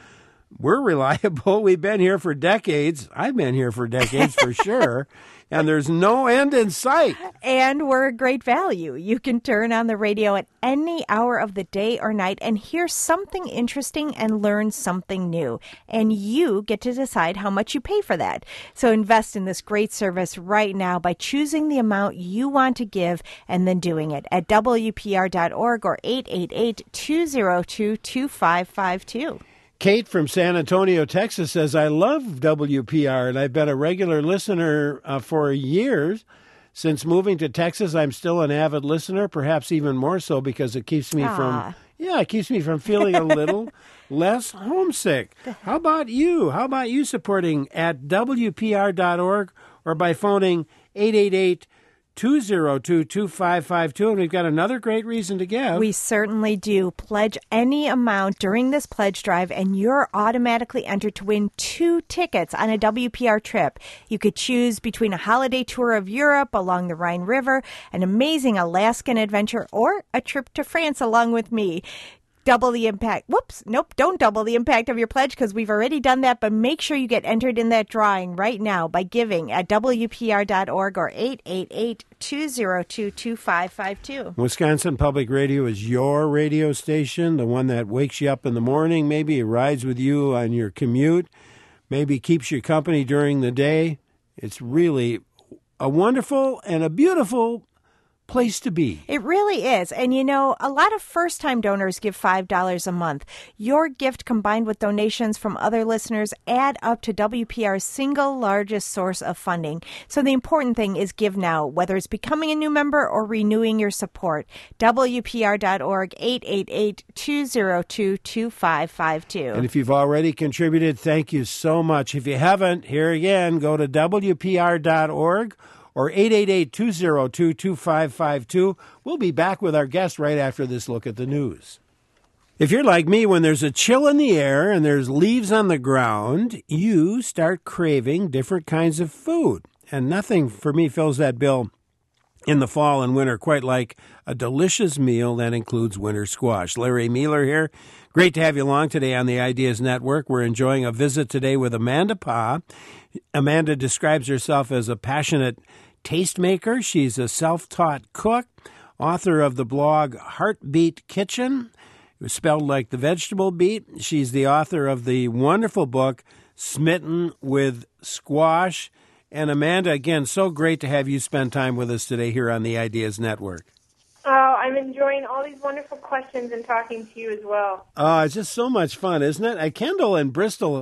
we're reliable. We've been here for decades. I've been here for decades for sure. And there's no end in sight. And we're a great value. You can turn on the radio at any hour of the day or night and hear something interesting and learn something new. And you get to decide how much you pay for that. So invest in this great service right now by choosing the amount you want to give and then doing it at W P R dot org or eight eight eight, two zero two, two five five two. Kate from San Antonio, Texas says, I love W P R, and I've been a regular listener uh, for years. Since moving to Texas, I'm still an avid listener, perhaps even more so because it keeps me Aww. from, yeah, it keeps me from feeling a little less homesick. How about you? How about you supporting at W P R dot org or by phoning eight eight eight, two zero two, two five five two, and we've got another great reason to give. We certainly do. Pledge any amount during this pledge drive, and you're automatically entered to win two tickets on a W P R trip. You could choose between a holiday tour of Europe along the Rhine River, an amazing Alaskan adventure, or a trip to France along with me. Double the impact. Whoops. Nope. Don't double the impact of your pledge because we've already done that. But make sure you get entered in that drawing right now by giving at W P R dot org or eight eight eight, two zero two, two five five two. Wisconsin Public Radio is your radio station, the one that wakes you up in the morning, maybe rides with you on your commute, maybe keeps you company during the day. It's really a wonderful and a beautiful place to be. It really is. And you know, a lot of first-time donors give five dollars a month. Your gift combined with donations from other listeners add up to W P R's single largest source of funding. So the important thing is give now, whether it's becoming a new member or renewing your support. W P R dot org, eight eight eight, two zero two, two five five two. And if you've already contributed, thank you so much. If you haven't, here again, go to W P R dot org or eight eight eight, two zero two, two five five two. We'll be back with our guest right after this look at the news. If you're like me, when there's a chill in the air and there's leaves on the ground, you start craving different kinds of food. And nothing for me fills that bill in the fall and winter quite like a delicious meal that includes winter squash. Larry Mueller here. Great to have you along today on the Ideas Network. We're enjoying a visit today with Amanda Pa. Amanda describes herself as a passionate tastemaker. She's a self-taught cook, author of the blog Heartbeat Kitchen, spelled like the vegetable beet. She's the author of the wonderful book Smitten with Squash. And Amanda, again, so great to have you spend time with us today here on the Ideas Network. Oh, I'm enjoying all these wonderful questions and talking to you as well. Oh, it's just so much fun, isn't it? Uh, Kendall in Bristol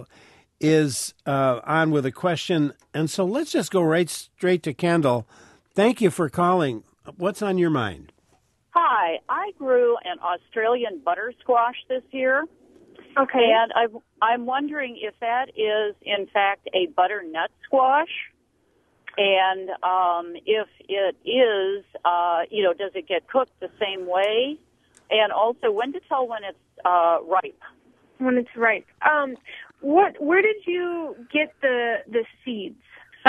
is uh, on with a question, and so let's just go right straight to Kendall. Thank you for calling. What's on your mind? Hi, I grew an Australian butter squash this year. Okay. And I've, I'm wondering if that is, in fact, a butternut squash. And um, if it is, uh, you know, does it get cooked the same way? And also, when to tell when it's uh, ripe? When it's ripe. Um, what? Where did you get the the seeds?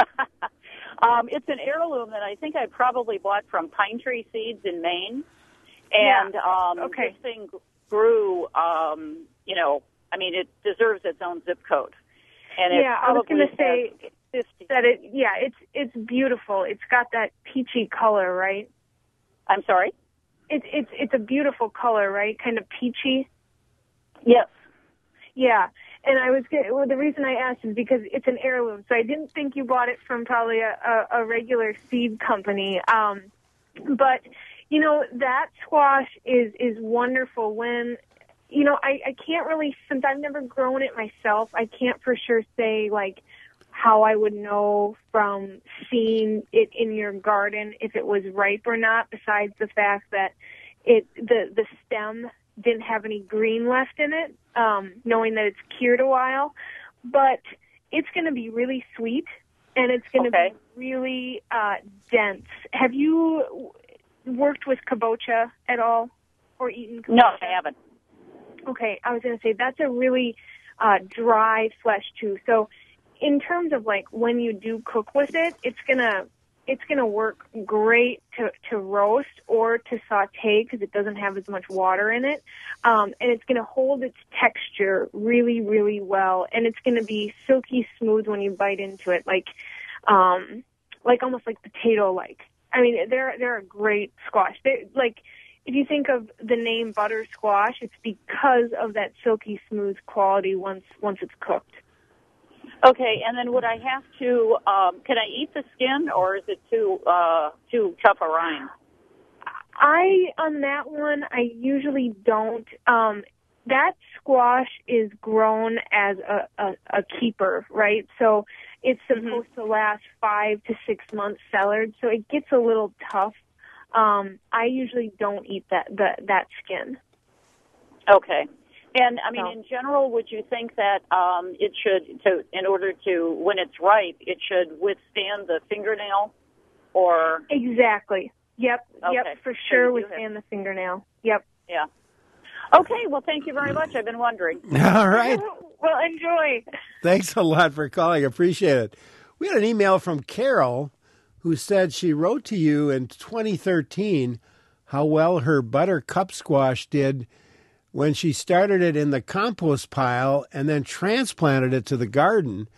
um, it's an heirloom that I think I probably bought from Pine Tree Seeds in Maine. And yeah. um, okay. this thing grew, um, you know, I mean, it deserves its own zip code. And yeah, it I was going to say fifty. that it. Yeah, it's it's beautiful. It's got that peachy color, right? I'm sorry. It's it's it's a beautiful color, right? Kind of peachy. Yes. Yeah, and I was get, well, the reason I asked is because it's an heirloom, so I didn't think you bought it from probably a, a, a regular seed company. Um, but you know that squash is is wonderful. When you know, I, I can't really, since I've never grown it myself, I can't for sure say like how I would know from seeing it in your garden if it was ripe or not. Besides the fact that it the the stem didn't have any green left in it, um, knowing that it's cured a while. But it's going to be really sweet, and it's going to okay. be really uh, dense. Have you worked with kabocha at all or eaten kabocha? No, I haven't. Okay, I was going to say that's a really uh, dry flesh, too. So in terms of, like, when you do cook with it, it's going to it's going to work great to, to roast or to saute because it doesn't have as much water in it. Um, and it's going to hold its texture really, really well. And it's going to be silky smooth when you bite into it, like, um, like almost like potato-like. I mean, they're, they're a great squash. They're, like, if you think of the name butter squash, it's because of that silky smooth quality once, once it's cooked. Okay, and then would I have to, um, can I eat the skin, or is it too uh, too tough a rind? I, on that one, I usually don't. Um, that squash is grown as a, a, a keeper, right? So it's supposed mm-hmm. to last five to six months cellared, so it gets a little tough. Um, I usually don't eat that, that, that skin. Okay. And, I mean, in general, would you think that um, it should, to, in order to, when it's ripe, it should withstand the fingernail, or? Exactly. Yep. Okay. Yep, for sure withstand the fingernail. Yep. Yeah. Okay, well, thank you very much. I've been wondering. All right. Well, enjoy. Thanks a lot for calling. Appreciate it. We had an email from Carol who said she wrote to you in twenty thirteen how well her buttercup squash did when she started it in the compost pile and then transplanted it to the garden.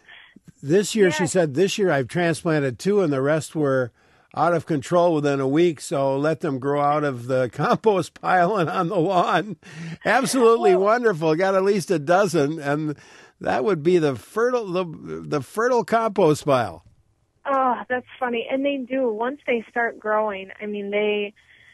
This year, yes. She said, this year I've transplanted two and the rest were out of control within a week, so let them grow out of the compost pile and on the lawn. Absolutely well, wonderful. Got at least a dozen, and that would be the fertile the, the fertile compost pile. Oh, that's funny. And they do. Once they start growing, I mean, they...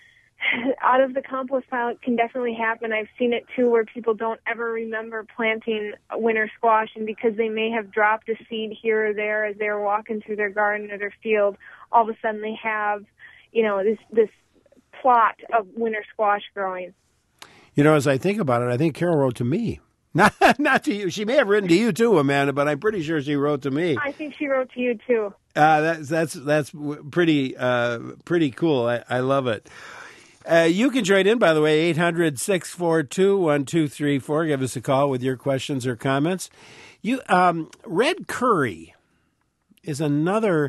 out of the compost pile, it can definitely happen. I've seen it, too, where people don't ever remember planting winter squash, and because they may have dropped a seed here or there as they're walking through their garden or their field, all of a sudden they have, you know, this this plot of winter squash growing. You know, as I think about it, I think Carol wrote to me. Not, not to you. She may have written to you, too, Amanda, but I'm pretty sure she wrote to me. I think she wrote to you, too. Uh, that's, that's, that's pretty, uh, pretty cool. I, I love it. Uh, you can join in, by the way, eight hundred, six four two, one two three four. Give us a call with your questions or comments. You, um, red curry is another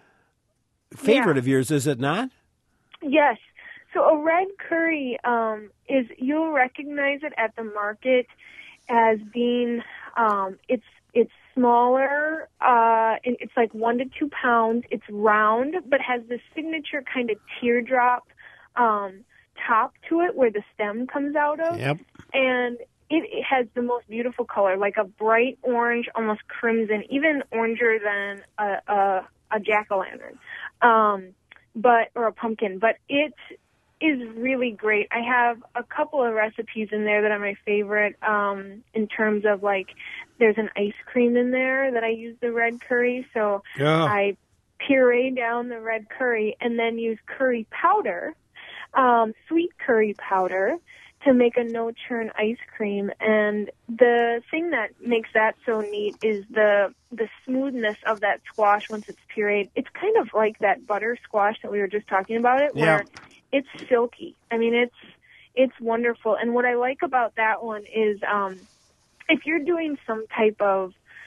favorite yeah. of yours, is it not? Yes. So a red curry um, is, you'll recognize it at the market as being, um, it's it's smaller, uh, and it's like one to two pounds. It's round, but has this signature kind of teardrop um, top to it where the stem comes out of. Yep. And it, it has the most beautiful color, like a bright orange, almost crimson, even oranger than a, a, a jack-o'-lantern, um, but, or a pumpkin. But it is really great. I have a couple of recipes in there that are my favorite, um, in terms of, like, there's an ice cream in there that I use the red curry. So yeah. I puree down the red curry and then use curry powder, um, sweet curry powder, to make a no-churn ice cream. And the thing that makes that so neat is the the smoothness of that squash once it's pureed. It's kind of like that butter squash that we were just talking about it, yeah. where it's silky. I mean, it's it's wonderful. And what I like about that one is um, if you're doing some type of,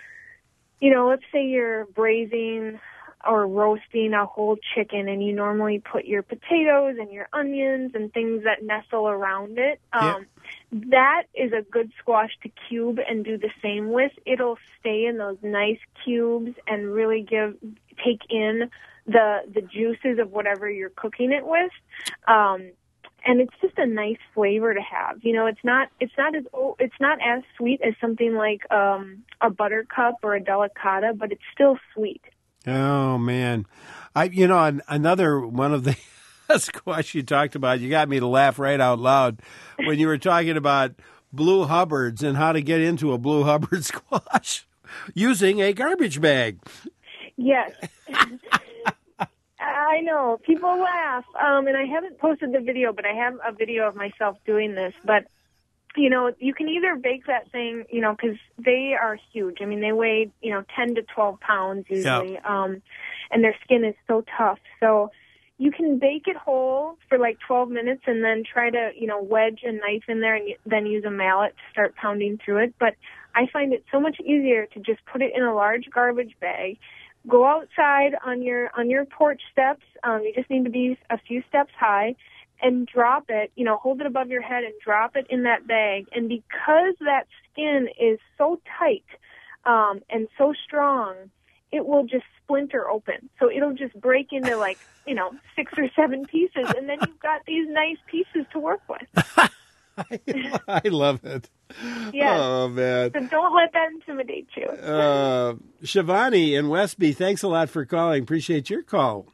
you know, let's say you're braising or roasting a whole chicken and you normally put your potatoes and your onions and things that nestle around it. Um, yeah. That is a good squash to cube and do the same with. It'll stay in those nice cubes and really give take in the the juices of whatever you're cooking it with. Um, and it's just a nice flavor to have. You know, it's not it's not as it's not as sweet as something like um, a buttercup or a delicata, but it's still sweet. Oh, man. I, you know, an, another one of the squash you talked about, you got me to laugh right out loud when you were talking about Blue Hubbards and how to get into a Blue Hubbard squash using a garbage bag. Yes. I know. People laugh. Um, and I haven't posted the video, but I have a video of myself doing this. But you know, you can either bake that thing, you know, because they are huge. I mean, they weigh, you know, ten to twelve pounds usually, yep. um, and their skin is so tough. So you can bake it whole for like twelve minutes and then try to, you know, wedge a knife in there and then use a mallet to start pounding through it. But I find it so much easier to just put it in a large garbage bag, go outside on your on your porch steps. Um, you just need to be a few steps high, and drop it. You know, hold it above your head and drop it in that bag. And because that skin is so tight um, and so strong, it will just splinter open. So it'll just break into like, you know, six or seven pieces, and then you've got these nice pieces to work with. I love it. Yes. Oh, man. So don't let that intimidate you. Uh, Shivani in Westby, thanks a lot for calling. Appreciate your call.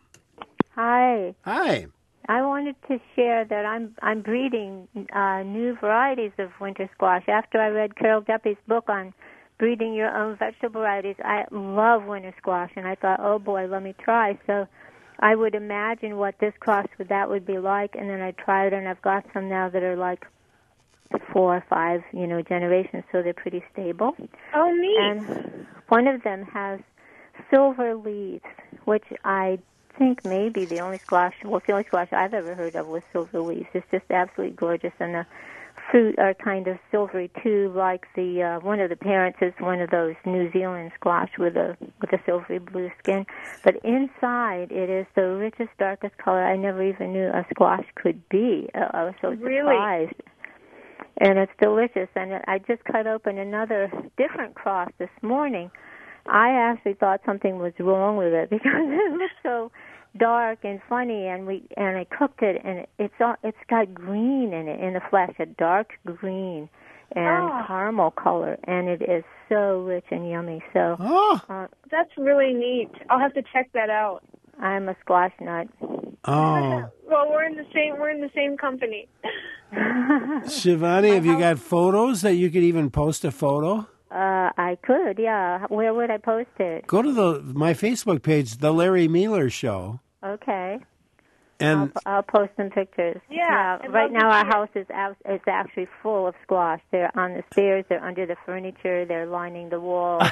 Hi. Hi. I wanted to share that I'm I'm breeding uh, new varieties of winter squash. After I read Carol Duffy's book on breeding your own vegetable varieties, I love winter squash, and I thought, oh boy, let me try. So I would imagine what this cross with that would be like, and then I tried it, and I've got some now that are like four or five, you know, generations, so they're pretty stable. Oh, neat. And one of them has silver leaves, which I think maybe the only squash, well, it's the only squash I've ever heard of with silver leaves. It's just absolutely gorgeous, and the fruit are kind of silvery too, like the uh, one of the parents is one of those New Zealand squash with a with a silvery blue skin. But inside, it is the richest, darkest color I never even knew a squash could be. Uh, I was so really? surprised. And it's delicious. And I just cut open another different cross this morning. I actually thought something was wrong with it because it looked so dark and funny, and we and I cooked it, and it's all, it's got green in it in the flesh, a dark green and oh. caramel color, and it is so rich and yummy. So oh. uh, that's really neat. I'll have to check that out. I'm a squash nut. Oh. Well, we're in the same we're in the same company. Shivani, have you got photos that you could even post a photo? Uh, I could, yeah. Where would I post it? Go to the my Facebook page, The Larry Mealer Show. Okay. And I'll, I'll post some pictures. Yeah. yeah right now our house is out, is actually full of squash. They're on the stairs. They're under the furniture. They're lining the walls.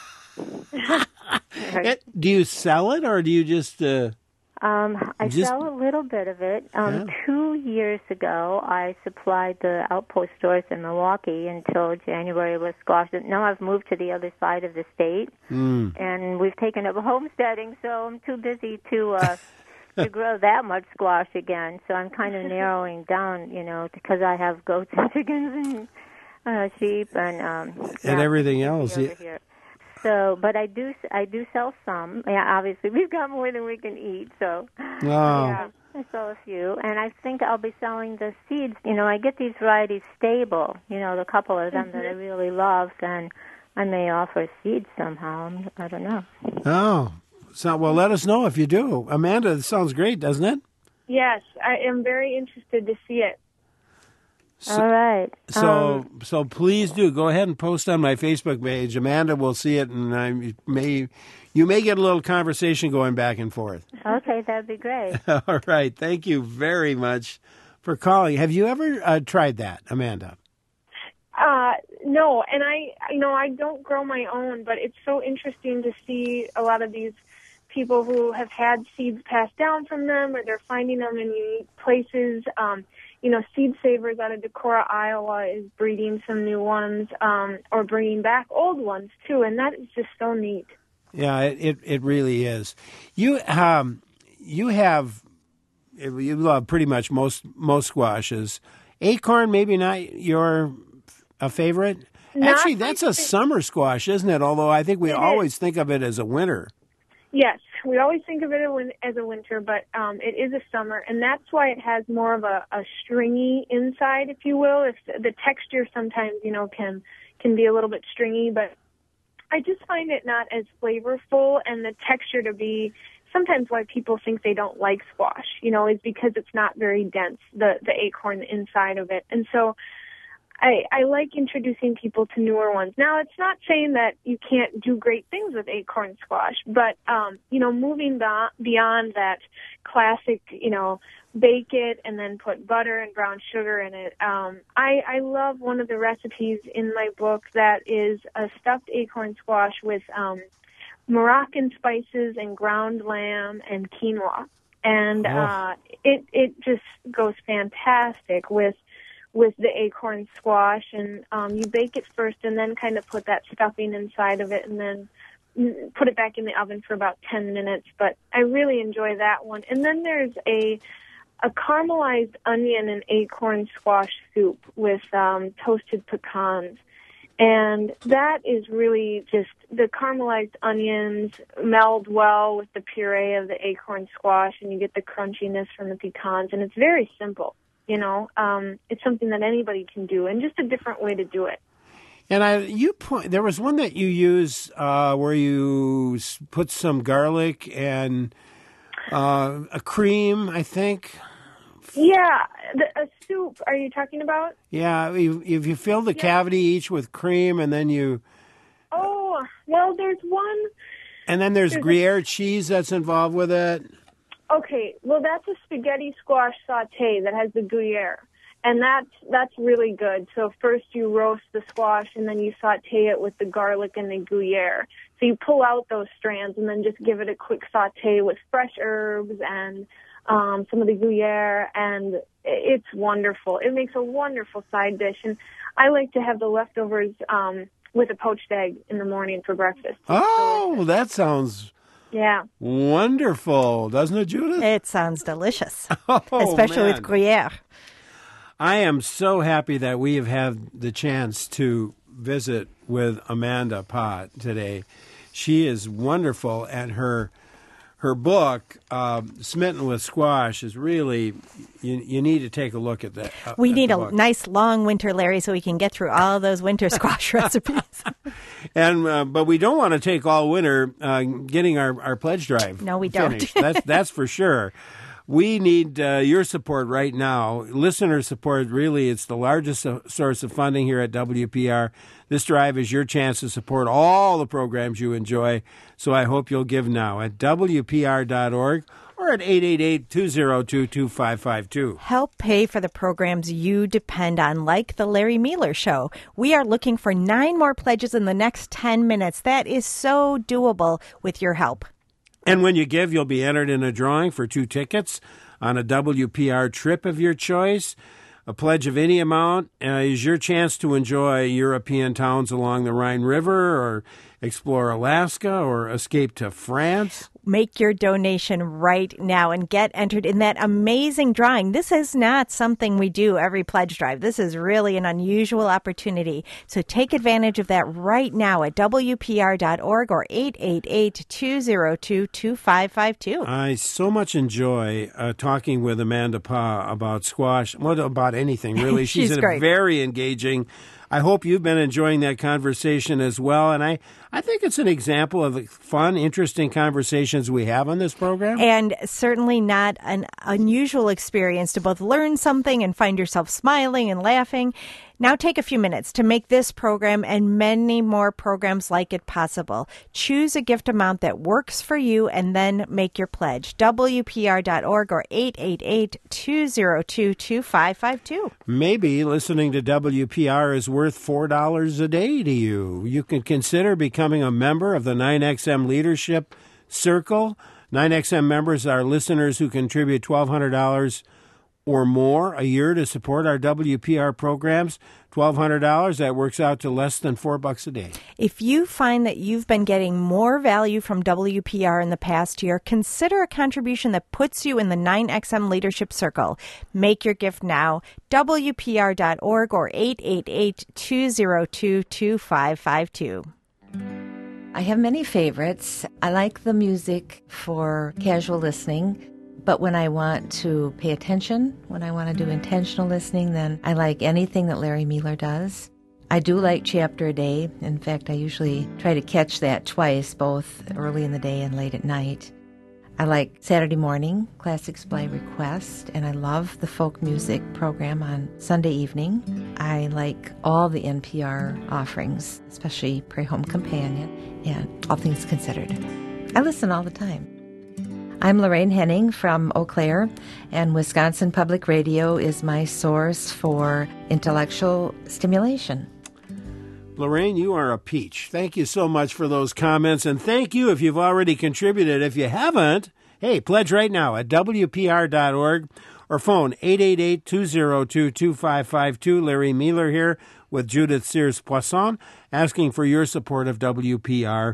Do you sell it, or do you just... Uh, um, I just... sell a little bit of it. Um, yeah. Two years ago, I supplied the Outpost stores in Milwaukee until January with squash. Now I've moved to the other side of the state, mm. and we've taken up homesteading, so I'm too busy to... Uh, to grow that much squash again, so I'm kind of narrowing down, you know, because I have goats and chickens and uh, sheep and um, and yeah, everything else. Over here. So, but I do, I do sell some. Yeah, obviously we've got more than we can eat, so oh. yeah, I sell a few, and I think I'll be selling the seeds. You know, I get these varieties stable. You know, the couple of them mm-hmm. that I really love, and I may offer seeds somehow. I don't know. Oh. So, well, let us know if you do. Amanda, this sounds great, doesn't it? Yes, I am very interested to see it. So, all right. So, um, so please do go ahead and post on my Facebook page. Amanda will see it, and I may, you may get a little conversation going back and forth. Okay, that'd be great. All right. Thank you very much for calling. Have you ever uh, tried that, Amanda? Uh, no, and I, you know, I don't grow my own, but it's so interesting to see a lot of these people who have had seeds passed down from them, or they're finding them in unique places. Um, you know, Seed Savers out of Decorah, Iowa is breeding some new ones, um, or bringing back old ones too, and that is just so neat. Yeah, it it really is. You um you have you love pretty much most most squashes. Acorn, maybe not your a favorite. Not Actually, that's a summer squash, isn't it? Although I think we it always is. think of it as a winter. Yes, we always think of it as a winter, but um, it is a summer, and that's why it has more of a, a stringy inside, if you will. If the texture sometimes, you know, can can be a little bit stringy, but I just find it not as flavorful, and the texture to be sometimes why people think they don't like squash, you know, is because it's not very dense, the the acorn inside of it, and so. I, I like introducing people to newer ones. Now, it's not saying that you can't do great things with acorn squash, but, um, you know, moving beyond, beyond that classic, you know, bake it and then put butter and brown sugar in it. Um, I, I love one of the recipes in my book that is a stuffed acorn squash with um, Moroccan spices and ground lamb and quinoa. And oh. uh, it, it just goes fantastic with with the acorn squash, and um, you bake it first and then kind of put that stuffing inside of it and then put it back in the oven for about ten minutes. But I really enjoy that one. And then there's a a caramelized onion and acorn squash soup with um, toasted pecans. And that is really just the caramelized onions meld well with the puree of the acorn squash, and you get the crunchiness from the pecans. And it's very simple, you know. Um, it's something that anybody can do, and just a different way to do it. And I, you point, there was one that you use uh, where you s- put some garlic and uh, a cream, I think. Yeah, the, a soup. Are you talking about? Yeah, if if you fill the Yeah. cavity each with cream, and then you, Oh, well, there's one. and then there's There's a- Gruyere cheese that's involved with it. Okay, well, that's a spaghetti squash saute that has the Gruyere, and that's that's really good. So first you roast the squash, and then you saute it with the garlic and the Gruyere. So you pull out those strands, and then just give it a quick saute with fresh herbs and um, some of the Gruyere, and it's wonderful. It makes a wonderful side dish, and I like to have the leftovers um, with a poached egg in the morning for breakfast. Oh, that sounds Yeah. wonderful, doesn't it, Judith? It sounds delicious, Oh, especially man. with Gruyere. I am so happy that we have had the chance to visit with Amanda Pott today. She is wonderful, and her her book, uh, Smitten with Squash, is really, you, you need to take a look at that. uh, We at need the a book. nice long winter, Larry, so we can get through all those winter squash recipes. And uh, but we don't want to take all winter uh, getting our, our pledge drive. No, we don't. finished. That's that's for sure. We need uh, your support right now. Listener support, really, it's the largest uh, source of funding here at W P R. This drive is your chance to support all the programs you enjoy. So I hope you'll give now at W P R dot org or at eight eight eight, two zero two, two five five two. Help pay for the programs you depend on, like The Larry Mealer Show. We are looking for nine more pledges in the next ten minutes. That is so doable with your help. And when you give, you'll be entered in a drawing for two tickets on a W P R trip of your choice. A pledge of any amount uh, is your chance to enjoy European towns along the Rhine River, or explore Alaska, or escape to France. Make your donation right now and get entered in that amazing drawing. This is not something we do every pledge drive. This is really an unusual opportunity. So take advantage of that right now at W P R dot org or eight eight eight, two zero two, two five five two. I so much enjoy uh, talking with Amanda Pa about squash, well, about anything, really. She's She's a great. very engaging. I hope you've been enjoying that conversation as well. And I, I think it's an example of the fun, interesting conversations we have on this program. And certainly not an unusual experience to both learn something and find yourself smiling and laughing. Now take a few minutes to make this program and many more programs like it possible. Choose a gift amount that works for you and then make your pledge. W P R dot org or eight eight eight, two zero two, two five five two. Maybe listening to W P R is worth four dollars a day to you. You can consider becoming a member of the nine X M Leadership Circle. nine X M members are listeners who contribute twelve hundred dollars or more a year to support our W P R programs. twelve hundred dollars, that works out to less than four bucks a day. If you find that you've been getting more value from W P R in the past year, consider a contribution that puts you in the nine X M Leadership Circle. Make your gift now. W P R dot org or eight eight eight, two zero two, two five five two. I have many favorites. I like the music for casual listening. But when I want to pay attention, when I want to do intentional listening, then I like anything that Larry Mealer does. I do like Chapter a Day. In fact, I usually try to catch that twice, both early in the day and late at night. I like Saturday morning, Classics by Request, and I love the folk music program on Sunday evening. I like all the N P R offerings, especially Pray Home Companion and All Things Considered. I listen all the time. I'm Lorraine Henning from Eau Claire, and Wisconsin Public Radio is my source for intellectual stimulation. Lorraine, you are a peach. Thank you so much for those comments, and thank you if you've already contributed. If you haven't, hey, pledge right now at W P R dot org or phone eight eight eight, two zero two, two five five two. Larry Mealer here with Judith Sears Poisson, asking for your support of W P R.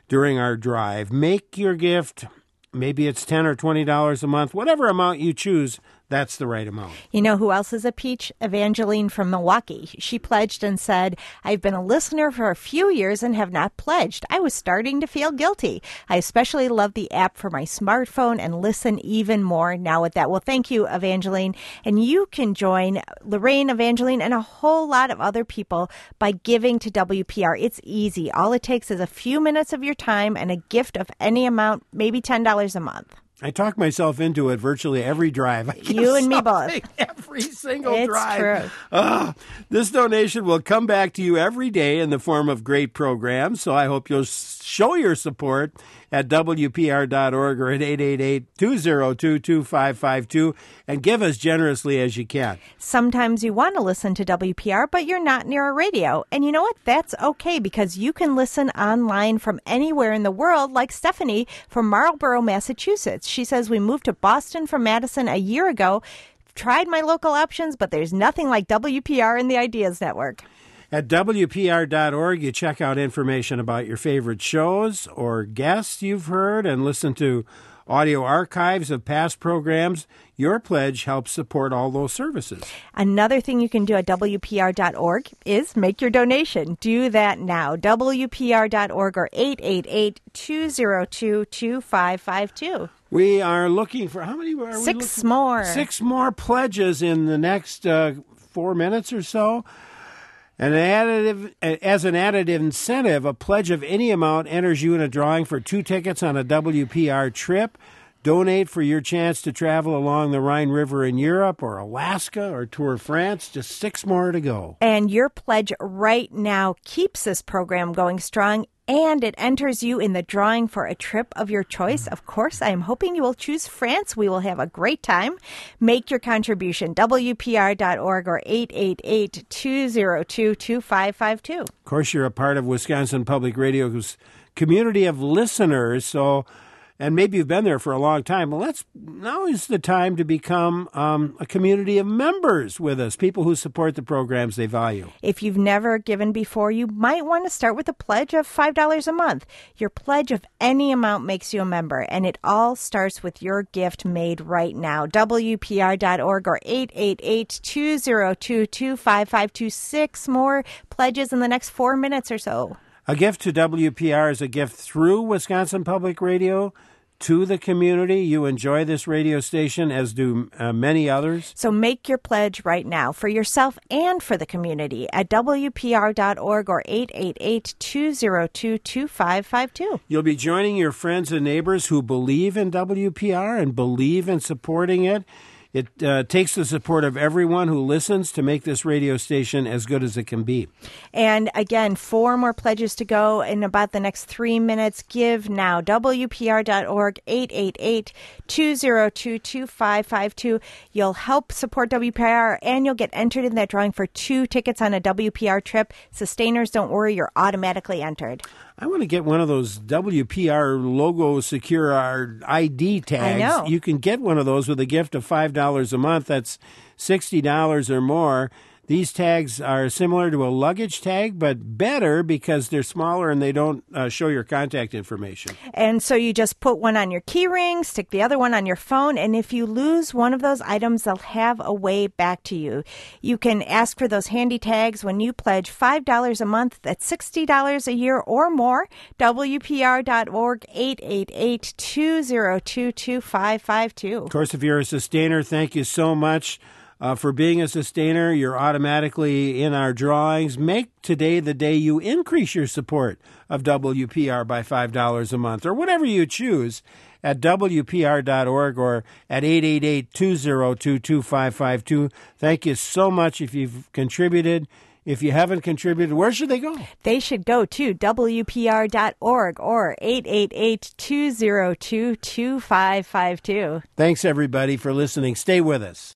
during our drive. Make your gift. Maybe it's ten dollars or twenty dollars a month. Whatever amount you choose, that's the right amount. You know who else is a peach? Evangeline from Milwaukee. She pledged and said, I've been a listener for a few years and have not pledged. I was starting to feel guilty. I especially love the app for my smartphone and listen even more now with that. Well, thank you, Evangeline. And you can join Lorraine, Evangeline, and a whole lot of other people by giving to W P R. It's easy. All it takes is a few minutes of your time and a gift of any amount, maybe ten dollars a month. I talk myself into it virtually every drive. I You and me both. Every single it's drive. True. Oh, this donation will come back to you every day in the form of great programs, so I hope you'll show your support at W P R dot org or at eight eight eight, two zero two, two five five two and give as generously as you can. Sometimes you want to listen to W P R, but you're not near a radio. And you know what? That's okay, because you can listen online from anywhere in the world, like Stephanie from Marlborough, Massachusetts. She says, we moved to Boston from Madison a year ago. Tried my local options, but there's nothing like W P R and the Ideas Network. At W P R dot org, you check out information about your favorite shows or guests you've heard and listen to audio archives of past programs. Your pledge helps support all those services. Another thing you can do at W P R dot org is make your donation. Do that now. W P R dot org or eight eight eight, two zero two, two five five two. We are looking for, how many are we Six looking? more. Six more pledges in the next uh, four minutes or so. An additive, as an additive incentive, a pledge of any amount enters you in a drawing for two tickets on a W P R trip. Donate for your chance to travel along the Rhine River in Europe or Alaska or tour France. Just six more to go. And your pledge right now keeps this program going strong, and it enters you in the drawing for a trip of your choice. Of course, I am hoping you will choose France. We will have a great time. Make your contribution, W P R dot org or eight eight eight, two zero two, two five five two. Of course, you're a part of Wisconsin Public Radio's community of listeners, so... and maybe you've been there for a long time. Well, let's, now is the time to become um, a community of members with us, people who support the programs they value. If you've never given before, you might want to start with a pledge of five dollars a month. Your pledge of any amount makes you a member, and it all starts with your gift made right now. W P R dot org or eight eight eight, two zero two, two five five two. Six more pledges in the next four minutes or so. A gift to W P R is a gift through Wisconsin Public Radio to the community. You enjoy this radio station, as do uh, many others. So make your pledge right now for yourself and for the community at W P R dot org or eight eight eight, two zero two, two five five two. You'll be joining your friends and neighbors who believe in W P R and believe in supporting it. It uh, takes the support of everyone who listens to make this radio station as good as it can be. And again, four more pledges to go in about the next three minutes. Give now. W P R dot org, eight eight eight, two zero two, two five five two. You'll help support W P R, and you'll get entered in that drawing for two tickets on a W P R trip. Sustainers, don't worry, you're automatically entered. I want to get one of those W P R logo secure our I D tags. I know. You can get one of those with a gift of five dollars a month. That's sixty dollars or more. These tags are similar to a luggage tag, but better because they're smaller and they don't uh, show your contact information. And so you just put one on your key ring, stick the other one on your phone, and if you lose one of those items, they'll have a way back to you. You can ask for those handy tags when you pledge five dollars a month. That's sixty dollars a year or more. W P R dot org, eight eight eight, two zero two, two five five two. Of course, if you're a sustainer, thank you so much. Uh, for being a sustainer, you're automatically in our drawings. Make today the day you increase your support of W P R by five dollars a month, or whatever you choose, at W P R dot org or at eight eight eight, two zero two, two five five two. Thank you so much if you've contributed. If you haven't contributed, where should they go? They should go to W P R dot org or eight eight eight, two zero two, two five five two. Thanks, everybody, for listening. Stay with us.